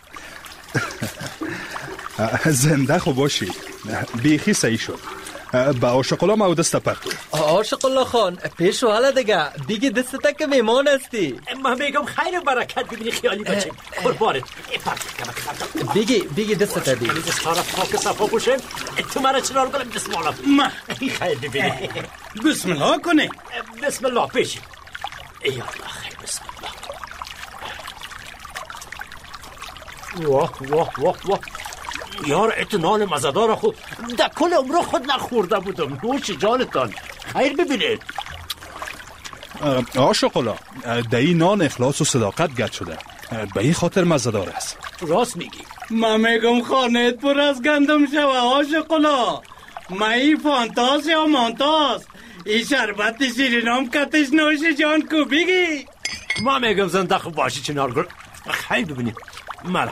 زنده خوب باشی، بیخی صحیح شد. با عاشق الله ما دست پرتو. عاشق الله خان پیشو حالا دیگه بیگی دسته که میمان هستی. من میگم خیر و برکت ببینی خیالی بچه قربانت. بیگی بیگی دسته بی دستارا پاک صفا باشن. تو مرا چرا رو کنم بسم الله. ما خیر ببینی بسم الله کنه. بسم الله پیشی. ای الله خیر بسم الله. واه واه واه واه یار اتنان مزدار خود در کل عمر خود نخورده بودم. نوش جانتان. خیر ببینید. آه شکلا در این نان اخلاص و صداقت گرد شده، به این خاطر مزدار است. راست میگی. من میگم خانهت پر از گندم شوه ها شکلا. من این فانتاز یا مانتاز این شربت شیرینام کتش نوش جان کو بگی. من میگم زنده خوب باشی چنارگل. خیلی ببینید مالا.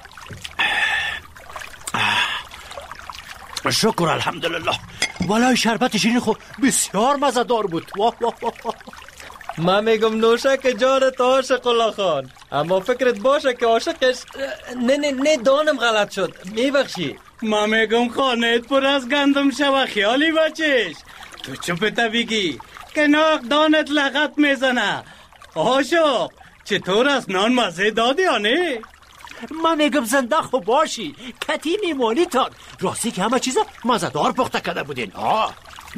شکر الحمدلله. والای شربت شیرین خود بسیار مزدار بود. واه واه واه. من میگم نوشه که جانت عاشق الله خان، اما فکرت باشه که عاشقش نه نه نه دانم غلط شد. میبخشی. من میگم خانهت پر از گندم شوه خیالی بچش. تو چوپتا بگی که ناق دانت لغت میزنه. عاشق چطور از نان مزه دادی یا نه؟ من میگم زنده خوب باشی. کتی میمانی تان. راستی که همه چیزا مزدار پخته کرده بودین. آه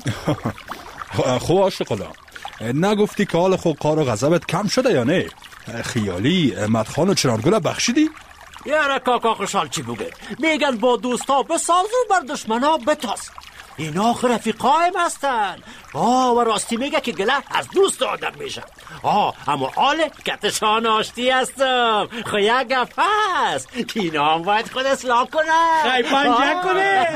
خواه شکلا نگفتی که حال خود قار و غضبت کم شده یا نه؟ خیالی مدخان و چنارگل بخشیدی؟ یاره کاکا خوشحال چی بگه؟ میگن با دوستا بساز و بر دشمنا بتاز. اینا آخر رفیقایم هستن. آه و راستی میگه که گله از دوست آدم میشه. آه اما آله کتشان آشتی هستم. خو یک گفت هست که اینا هم باید خود اصلاح کنه. خیلی پنجه کنه.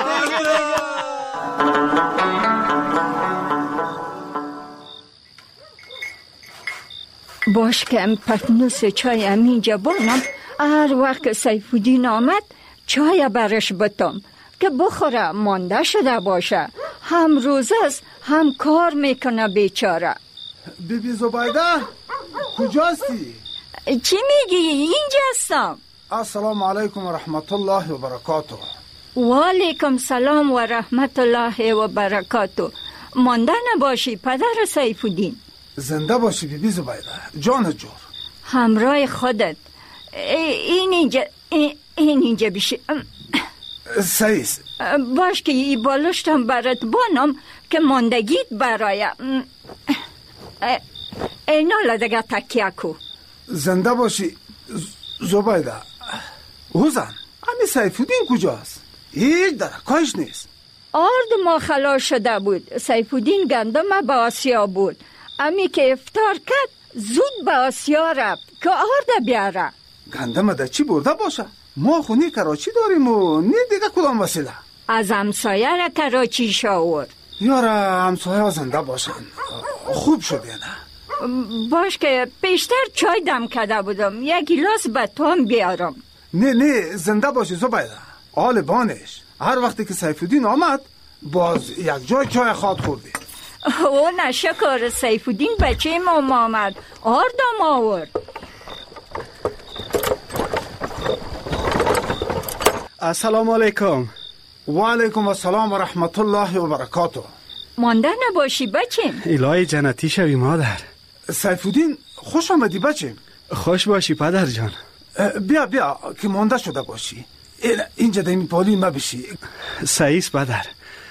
باش که ام پتنوس چای امینجا بانم هر وقت سیفودین آمد چای برش بتم که بخوره مانده شده باشه. هم روز است هم کار میکنه بیچاره. بی بی زبیده کجاستی؟ چی میگی؟ اینجا هستم. السلام علیکم و رحمت الله و برکاته. و علیکم سلام و رحمت الله و برکاته. مانده نباشی پدر سیفودین. زنده باشی بی بی زبیده جان جور. همراه خودت. این اینجا این اینجا بشی. سیس باش که ای بالشتم برات بانم که ماندگیت برای اینا لدگه تکیه کو. زنده باشی زبیده. اوزن امی سیفودین کجاست؟ هیچ درکایش نیست. آرد ما خلاص شده بود. سیفودین گندم به آسیا بود. امی که افطار کرد زود به آسیا رفت که آرد بیاره. گندم ده چی برده باشه؟ ما خونی کراچی داریم و نه دیگه کدام وسیله. از همسایه را کراچی شاور. یاره همسایه ها زنده باشن خوب شده نه؟ باش که پیشتر چای دم کرده بودم یک گیلاس به توم بیارم. نه نه زنده باشی زبیده. آل بانش هر وقتی که سیفودین آمد باز یک جای چای خواد خوردی. او نشکر سیفودین بچه ما آمد آردم آورد. السلام علیکم. و علیکم السلام و رحمت الله و برکاته. مانده نباشی بچیم. الهی جنتی شوی مادر. سیفودین خوش آمدی بچیم. خوش باشی پدر جان. بیا بیا که مانده شده باشی. اینجا دیمی پالی ما بشی. سعیس پدر.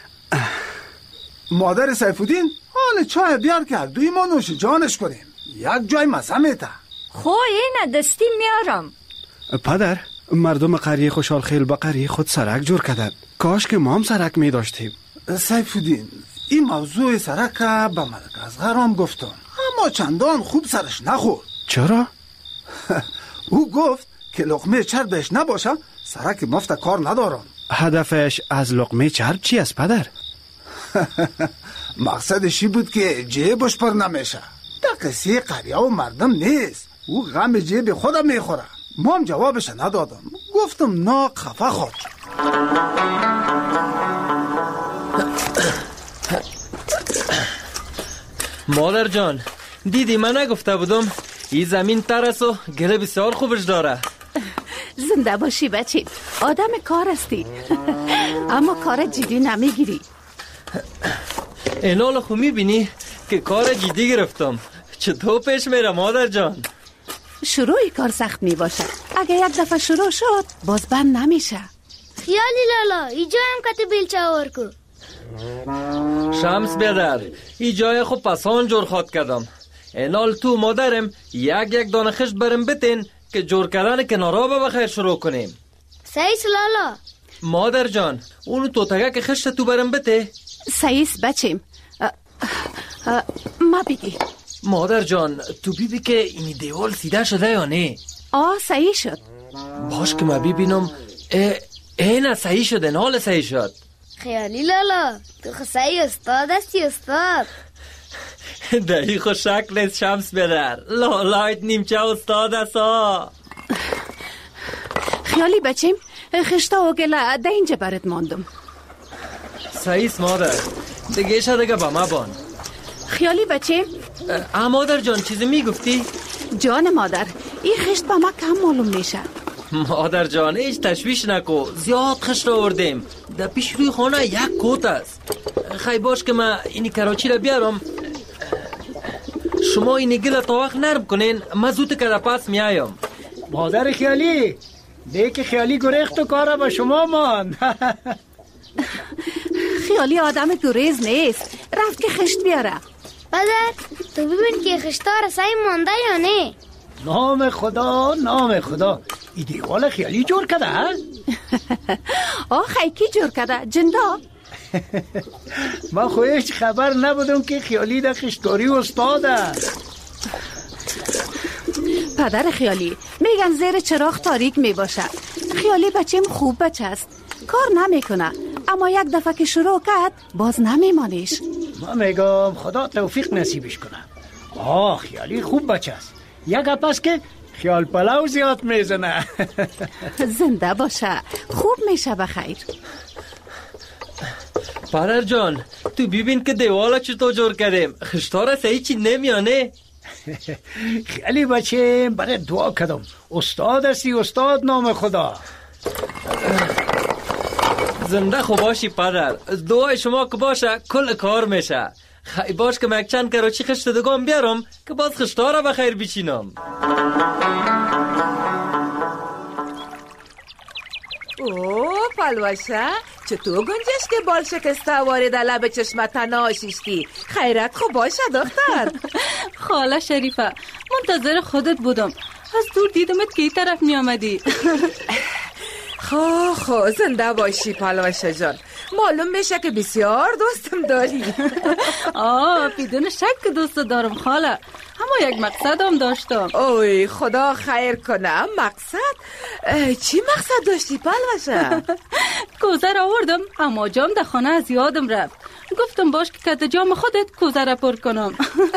مادر سیفودین حال چای بیار کرد دوی ما نوش جانش کنیم. یک جای مزه میته. خو این دستی میارم. پدر مردم قریه خوشحال خیل به قریه خود سرک جور کردن. کاش که ما هم سرک می داشتیم. سیفودین این موضوع سرک به ملک از غرام گفتم اما چندان خوب سرش نخورد. چرا؟ او گفت که لقمه چربش نباشه سرک مفت کار ندارم. هدفش از لقمه چرب چی است پدر؟ مقصدشی بود که جیبش پر نمیشه. در قصه قریه و مردم نیست. او غم جیب خودم میخوره. ما هم جوابش ندادم. گفتم ناق خفه خود. مادر جان دیدی من نگفته بودم این زمین ترس و گله بسیار خوبش داره. زنده باشی بچه آدم کار هستی اما کار جدی نمیگیری. اینال خو میبینی که کار جدی گرفتم. چطور پیش میره مادر جان؟ شروعی کار سخت می باشه. اگه یک دفعه شروع شد باز بند نمیشه. خیالی لالا ای جای هم کت بیلچه آور کو. شمس بیادر ای جای خو پسان جور خواد کردم. اینال تو مادرم یک یک دانه خشت برم بتین که جور کردن کنارا به بخیر شروع کنیم. سعیس لالا مادر جان اونو توتگه که خشت تو برم بته. سعیس بچیم ما بگی. مادر جان تو بیبی که این دیوال سیده شده یا نه؟ آه صحیح شد. باش که ما ببینم. اینه صحیح شده نال صحیح شد. خیالی لالا تو خسایی استاد هستی استاد. دهی خو شکل شمس بدر لالایت نیمچه استاد هستا. خیالی بچیم خشتا و گله ده اینجا برد ماندم. سعیس مادر دیگه شا دیگه با ما بان. خیالی بچیم اه مادر جان چیزی میگفتی؟ جان مادر این خشت با ما کم معلوم میشه. مادر جان هیچ تشویش نکو زیاد خشت آوردیم. در پیش روی خانه یک کوت است. خیلی باش که من اینی کراچی را بیارم. شما اینی گل تا وقت نرم کنین من زود که در پس میایم. مادر خیالی دیگه خیالی گریخت و کارا با شما مان. خیالی آدم گریز نیست رفت که خشت بیاره. بدر تو ببین که خشتار سعی مانده یا نه؟ نام خدا نام خدا ای دیوال خیالی جور کده ها؟ آه خیکی جور کده جندا. من خویش خبر نبودم که خیالی در خشتاری استاده. پدر خیالی میگن زیر چراغ تاریک میباشه. خیالی بچیم خوب بچه است کار نمیکنه اما یک دفعه که شروع کرد باز نمیمانیش. من میگم خدا توفیق نصیبش کنه. آه خیالی خوب بچه است. یک پس که خیال پلاو زیاد میزنه. زنده باشه خوب میشه بخیر. پدر جان تو ببین که دیوالا چطور جور کردیم خشتار صحیح چی نمیانه. خیلی بچه برای دعا کردم استاد هستی استاد نام خدا. زنده خوب باشی پدر دعای شما که باشه کل کار میشه. خیلی باش که من چند کراچی خشت دگام بیارم که باز خشتارا بخیر بچینم. اوه پلوشه چطور گنجش که بال شکسته وارد لب چشمت ناشیشتی. خیرت خوب باشه دختر. خاله شریفه منتظر خودت بودم از دور دیدمت که این طرف می آمدی. خو خو زنده باشی پلوشه جان معلوم میشه که بسیار دوستم داری. آه بدون شک دوست دارم خاله اما یک مقصد هم داشتم. اوی خدا خیر کنه. مقصد؟ چی مقصد داشتی پلوشه؟ کوزه را آوردم اما جام در خانه از یادم رفت. گفتم باش که کت جام خودت کوزه را پر کنم.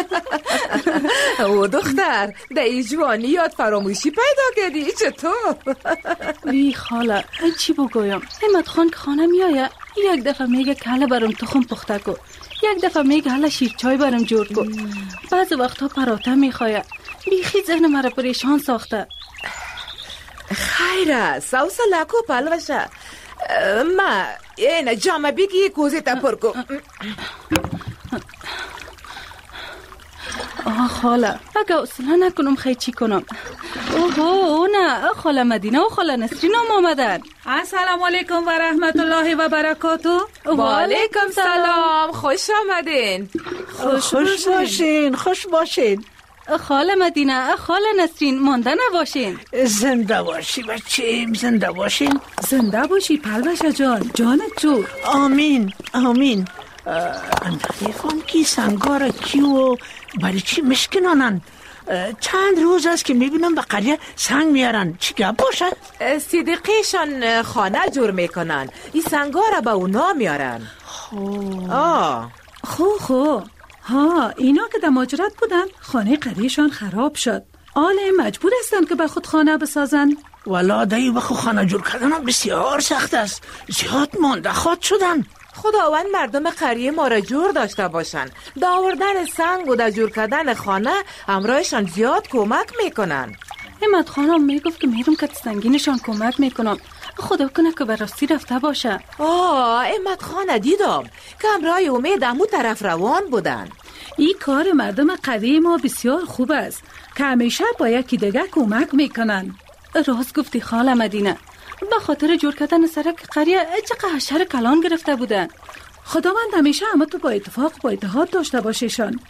او دختر در ای جوانی یاد فراموشی پیدا کردی چطور؟ وی خاله چی بگویم همت خان که خانه میایه یک دفعه میگه کله برام تخم پخته کو یک دفعه میگه حالا شیر چای برام جور کو بعض وقتا پراته میخواه بیخی ذهن مرا پریشان ساخته. خیره سوسه لکو پلوشه ما اینه جامعه بگی کوزه تا پر کو. آه خاله اگه اصلا نکنم خیلی چی کنم. اوه نه خاله مدینه و خاله نسرین هم آمدن. السلام علیکم و رحمت الله و برکاته. و علیکم سلام خوش آمدین. خوش, خوش باشین خوش باشین. خاله مدینه خاله نسرین مانده نباشین. زنده باشی بچیم زنده باشین. زنده باشی پلوشه جان جانت جور. آمین آمین. اندخی خان کی سنگار کی و برای چی مشکنانن؟ چند روز است که میبینم به قریه سنگ میارن چی گپ باشه؟ صدیقیشان خانه جور میکنن این سنگار به اونا میارن. خو آه خو خو ها اینا که در ماجرات بودن خانه قریهشان خراب شد آله مجبور هستن که به خود خانه بسازن. والا دایی به خود خانه جور کردن بسیار سخت است زیاد مانده خود شدن. خداوند مردم قریه ما را جور داشته باشن داوردن سنگ و در جور کردن خانه امرایشان زیاد کمک میکنن. همت خانم میگفت که میرم که سنگینشان کمک میکنم خدا کنه که به راستی رفته باشه. آه امت خانه دیدم که امرای امید امو طرف روان بودن. این کار مردم قریه ما بسیار خوب است که همیشه با یکی دیگه کمک میکنن. راست گفتی خاله مدینه به خاطر جور کردن سرک قریه چقدر حشر کلان گرفته بودن. خداوند همیشه همه تو با اتفاق با اتحاد داشته باشیشان.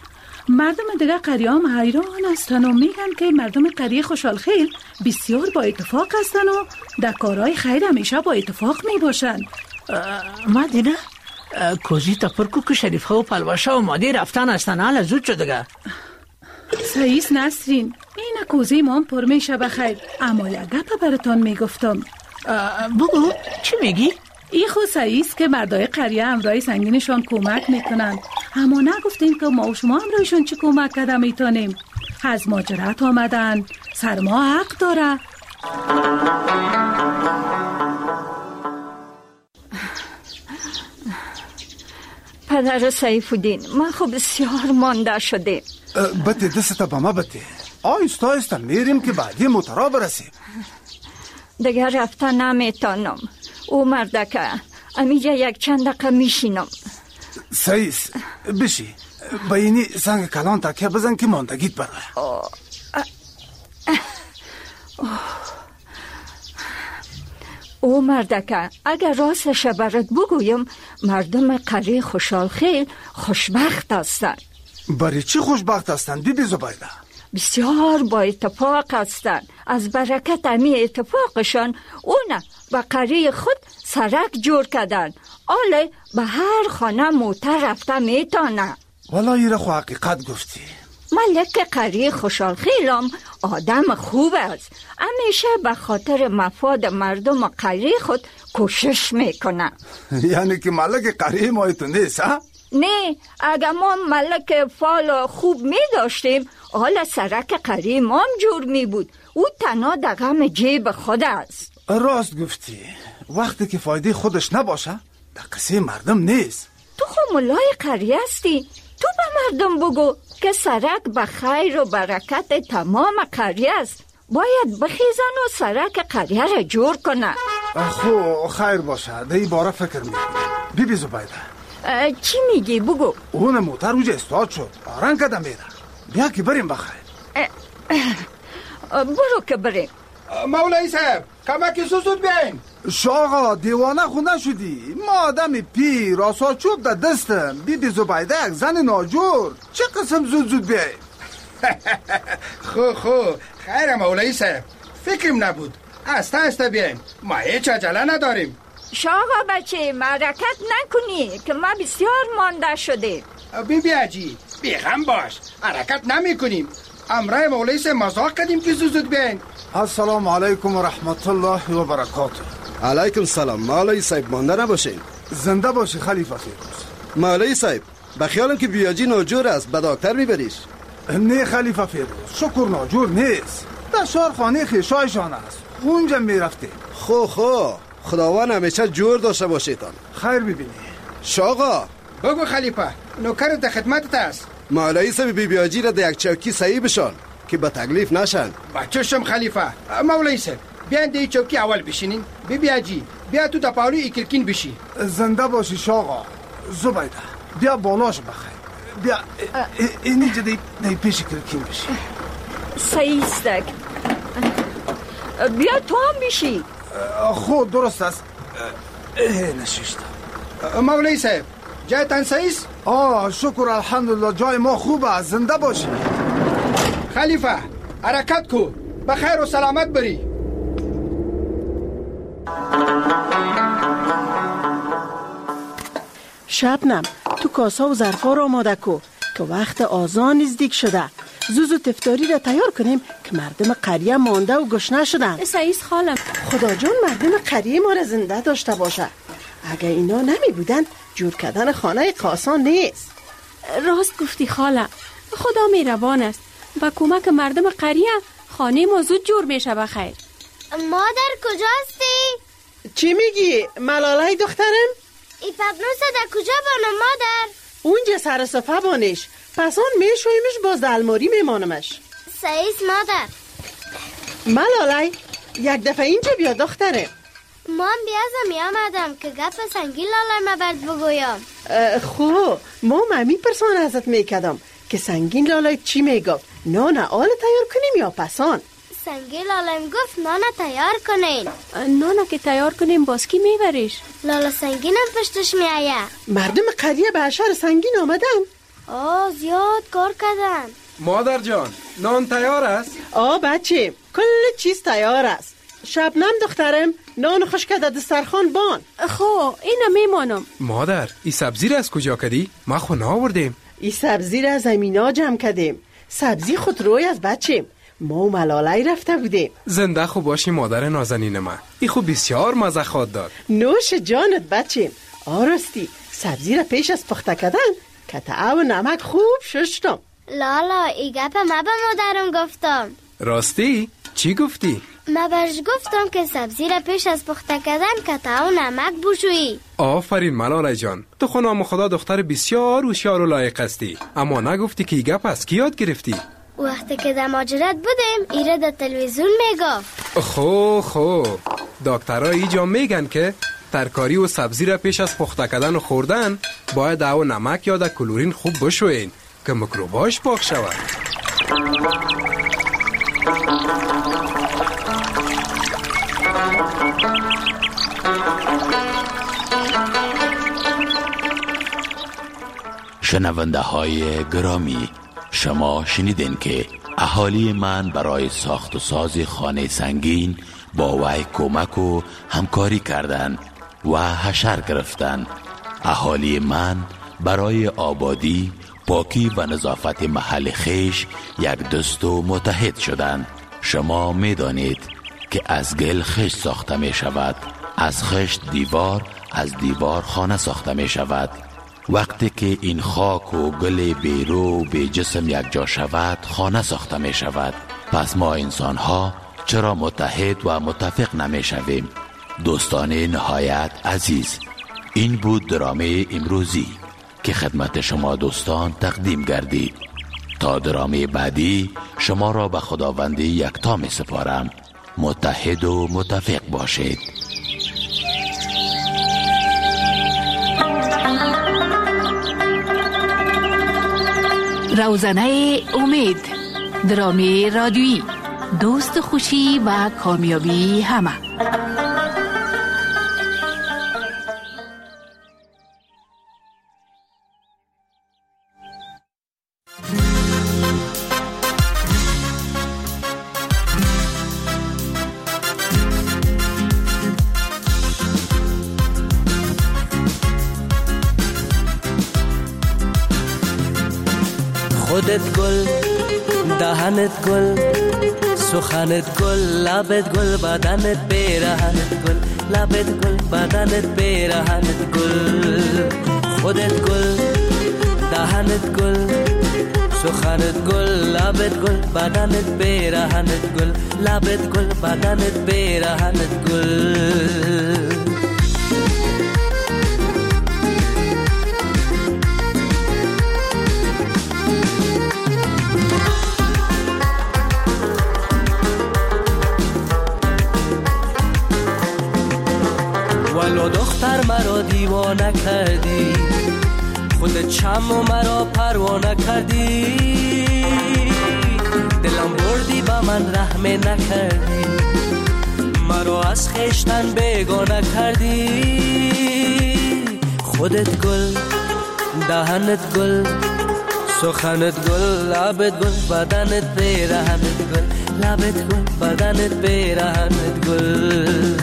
مردم دیگه قریه هم حیران هستن و میگن که مردم قریه خوشحال خیل بسیار با اتفاق هستن و در کارهای خیر همیشه با اتفاق میباشن. ما دیده کوزی تا پرکو که شریف ها و پلوشه و مادی رفتن هستن، حالا زود شد دیگه. سعیس نسرین، این کوزی ما هم پر میشه بخیر، اما یک گپ براتان میگفتم. بگو چی میگی؟ ای خود سعیس که مردای قریه امرای سنگینشان کمک میکنن، اما نگفتیم که ما و شما امرایشون چی کمک کده میتونیم. از ماجرات آمدن، سرما حق داره. پدر سیفالدین، من خب بسیار مانده شده. بته دسته با ما بته. آیستا آیستا میریم که بعدی موترا برسیم. دیگر رفتن نمیتونم. او مردکه امیجا یک چند دقیقه میشینم. سعیس بشی با اینی سنگ کلان تکیه بزن که ماندگیت برای. او مردکه اگر راستش برات بگویم مردم قریه خوشحال خیل خوشبخت هستند. برای چی خوشبخت هستند بی بی زبیده؟ بسیار با اتفاق هستند. از برکت امی اتفاقشان اونه به قریه خود سرک جور کردن. آله به هر خانه موتر رفته میتونه. والا ایره خو حقیقت گفتی. ملک قریه خوشحال خیلم آدم خوب است. همیشه به خاطر مفاد مردم قریه خود کوشش میکنه. یعنی که ملک قریه ما تو نیست ها؟ نه، اگر ما ملک فال خوب می داشتیم حالا سرک قریه ما هم جور می بود. او تنها دغم جیب خود است. راست گفتی. وقتی که فایده خودش نباشه در قصه مردم نیست. تو خو ملای قریه هستی، تو به مردم بگو که سرک به خیر و برکت تمام قریه است. باید بخیزن و سرک قریه را جور کنن. خو خیر باشه، در این باره فکر میکنم. بی بی زبیده چی میگی بگو؟ اون موتر اوجه استاد شد، آران کده میره. بیا که بریم بخیر. برو که بریم. مولای صاحب کمکی سوزود بیاین. شاقا دیوانه خونه شدی. ما آدم پیر آسا چوب در دستم. بی بی زبیده یک زن ناجور. چه قسم زود زود بیاین؟ خو خو خیر مولای صاحب، فکرم نبود. استه استه بیاین، ما هیچ عجله نداریم. شاقا بچه مرکت نکنی که ما بسیار مانده شده. بی بی عجی بی غم باش، حرکت نمی کنیم. امرای مولای صاحب مزاق کردیم که زود زود بیاین. السلام علیکم و رحمت الله و برکاته. علیکم سلام. مولای صاحب مانده نباشین. زنده باشی خلیفه فیروز. مولای صاحب بخیالم که بیاجی ناجور است، به دکتر میبریش. نه خلیفه فیروز، شکر ناجور نیست. در شارخانه خیشایشان است، اونجا میرفته. خو خو خداوند همیشه جور داشته باشیتان. خیر ببینی. شاقا بگو خلیفه، نوکرت در خدمتت است. مولای صاحب بی بیاجی را در یک چوکی صحیح بشان که به تکلیف نشن. بچشم خلیفه. مولای صاحب بیاین در چوکی اول بشینین. بی بیاجی بیا تو در پاولی ایکلکین بشی. زنده باشی شاقا. زبیده بیا بالاش بخیر. بیا اینجا دی پیش کلکین بشی. سعیستک بیا تو هم بشی. خود درست است. نشیشتا. مولای صاحب جای تن سعیست؟ آه شکر الحمدلله جای ما خوبه. زنده باشی. خلیفه حرکت کو، بخیر و سلامت بری. شبنم تو کاسا و ظرفا را آماده کو که وقت آذان نزدیک شده. زوزو تفطاری را تیار کنیم که مردم قریه مانده و گشنه شدن. سعیس خالم، خدا جان مردم قریه ما را زنده داشته باشه. اگه اینا نمی بودن جور کردن خانه قاسان نیست. راست گفتی خاله، خدا مهربان است. با کمک مردم قریه خانه ما زود جور میشه بخیر. مادر کجاستی؟ چی میگی ملاله دخترم؟ ای پبنوس در کجا بانم مادر؟ اونجا سر صفحه بانش، پس آن میشویمش باز در الماری میمانمش. سعیس مادر. ملاله یک دفعه اینجا بیا دخترم. من بیازم میامدم که گپ سنگین لاله ما برد بگویم. خو ما ممی پرسان ازت میکدم که سنگین لاله چی میگفت؟ نان آل تیار کنیم یا پسان؟ سنگین لاله گفت نان تیار کنین. نان که تیار کنیم باز کی میبریش؟ لاله سنگینم پشتش میایه. مردم قریه به اشار سنگین آمدن؟ آه زیاد کار کردن. مادر جان نان تیار است؟ آه بچه کل چیز تیار است. شبنم دخترم نان خوش کرده دسترخوان بان. خو اینا میمانم. مادر این سبزی را از کجا کردی؟ ما خو ناوردیم. این سبزی را از امینا جمع کردیم. سبزی خود روی از بچه ما و ملالای رفته بودیم. زنده خو باشی مادر نازنین من. این خو بسیار مزه خود داد. نوش جانت بچه. آراستی سبزی را پیش از پخته کردن کته و نمک خوب شستم. لالا ای گپ ما به مادرم گفتم. راستی؟ چی گفتی؟ ما برش گفتم که سبزی را پیش از پخته کردن کته و نمک بشویی. آفرین ملالای جان، تو خو نام خدا دختر بسیار هوشیار و لایق هستی، اما نگفتی که ای گپ از کی یاد گرفتی؟ وقتی که در ماجرت بودیم ایره در تلویزیون میگفت. خو خو دکترها اینجا میگن که ترکاری و سبزی را پیش از پخته کردن و خوردن باید او نمک یا در کلورین خوب بشوین که میکروباش پاک شود. شنونده های گرامی، شما شنیدین که اهالی من برای ساخت و ساز خانه سنگین با وی کمک و همکاری کردند و حشر گرفتند. اهالی من برای آبادی، پاکی و نظافت محل خیش یک دست و متحد شدند. شما می دانید که از گل خشت ساخته می شود، از خشت دیوار، از دیوار خانه ساخته می شود. وقتی که این خاک و گل بیرو و بی جسم یک جا شود خانه ساخته می شود. پس ما انسان ها چرا متحد و متفق نمی شویم؟ دوستان نهایت عزیز، این بود درامه امروزی که خدمت شما دوستان تقدیم گردید. تا درامه بعدی شما را به خداوند یکتا می سپارم. متحد و متفق باشید. روزنه امید، درامه رادیویی، دوست خوشی و کامیابی همه. خودت گل، دهنت گل، سخنت گل، لبت گل، بدنت پیرهنت گل، لبت گل، بدنت پیرهنت گل. خودت گل، دهنت گل، سخنت گل، لبت گل، بدنت پیرهنت گل، لبت گل، بدنت پیرهنت گل. ولو دختر مرا دیوانه کردی، خودت چم و مرا پروانه کردی، دلم بردی با من رحم نکردی، مرا از خشتن بیگانه کردی. خودت گل، دهنت گل، سخنت گل، لبت گل، بدنت پیرهنت گل، لبت گل، بدنت پیرهنت گل.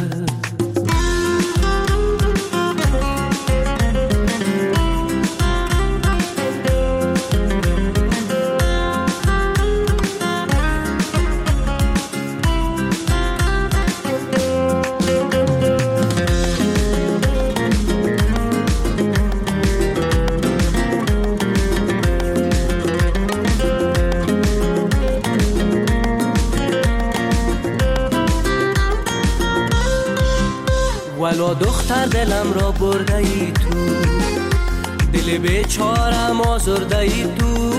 ولو دختر دلم را برده ای تو، دل بیچارم آزرده ای تو،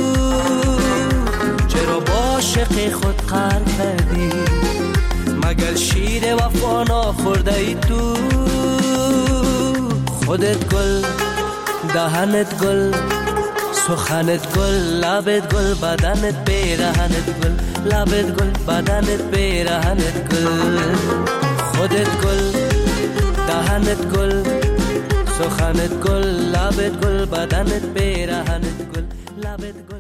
چرا با عاشق خود قهر کردی، مگر شیر وفا نخورده ای تو. خودت گل، دهنت گل، سخنت گل، لبت گل، بدنت پیرهنت گل، لبت گل، بدنت پیرهنت گل. خودت گل، دهنت گل، سخنت گل، لبت گل، بدنت پیرهنت گل. لبت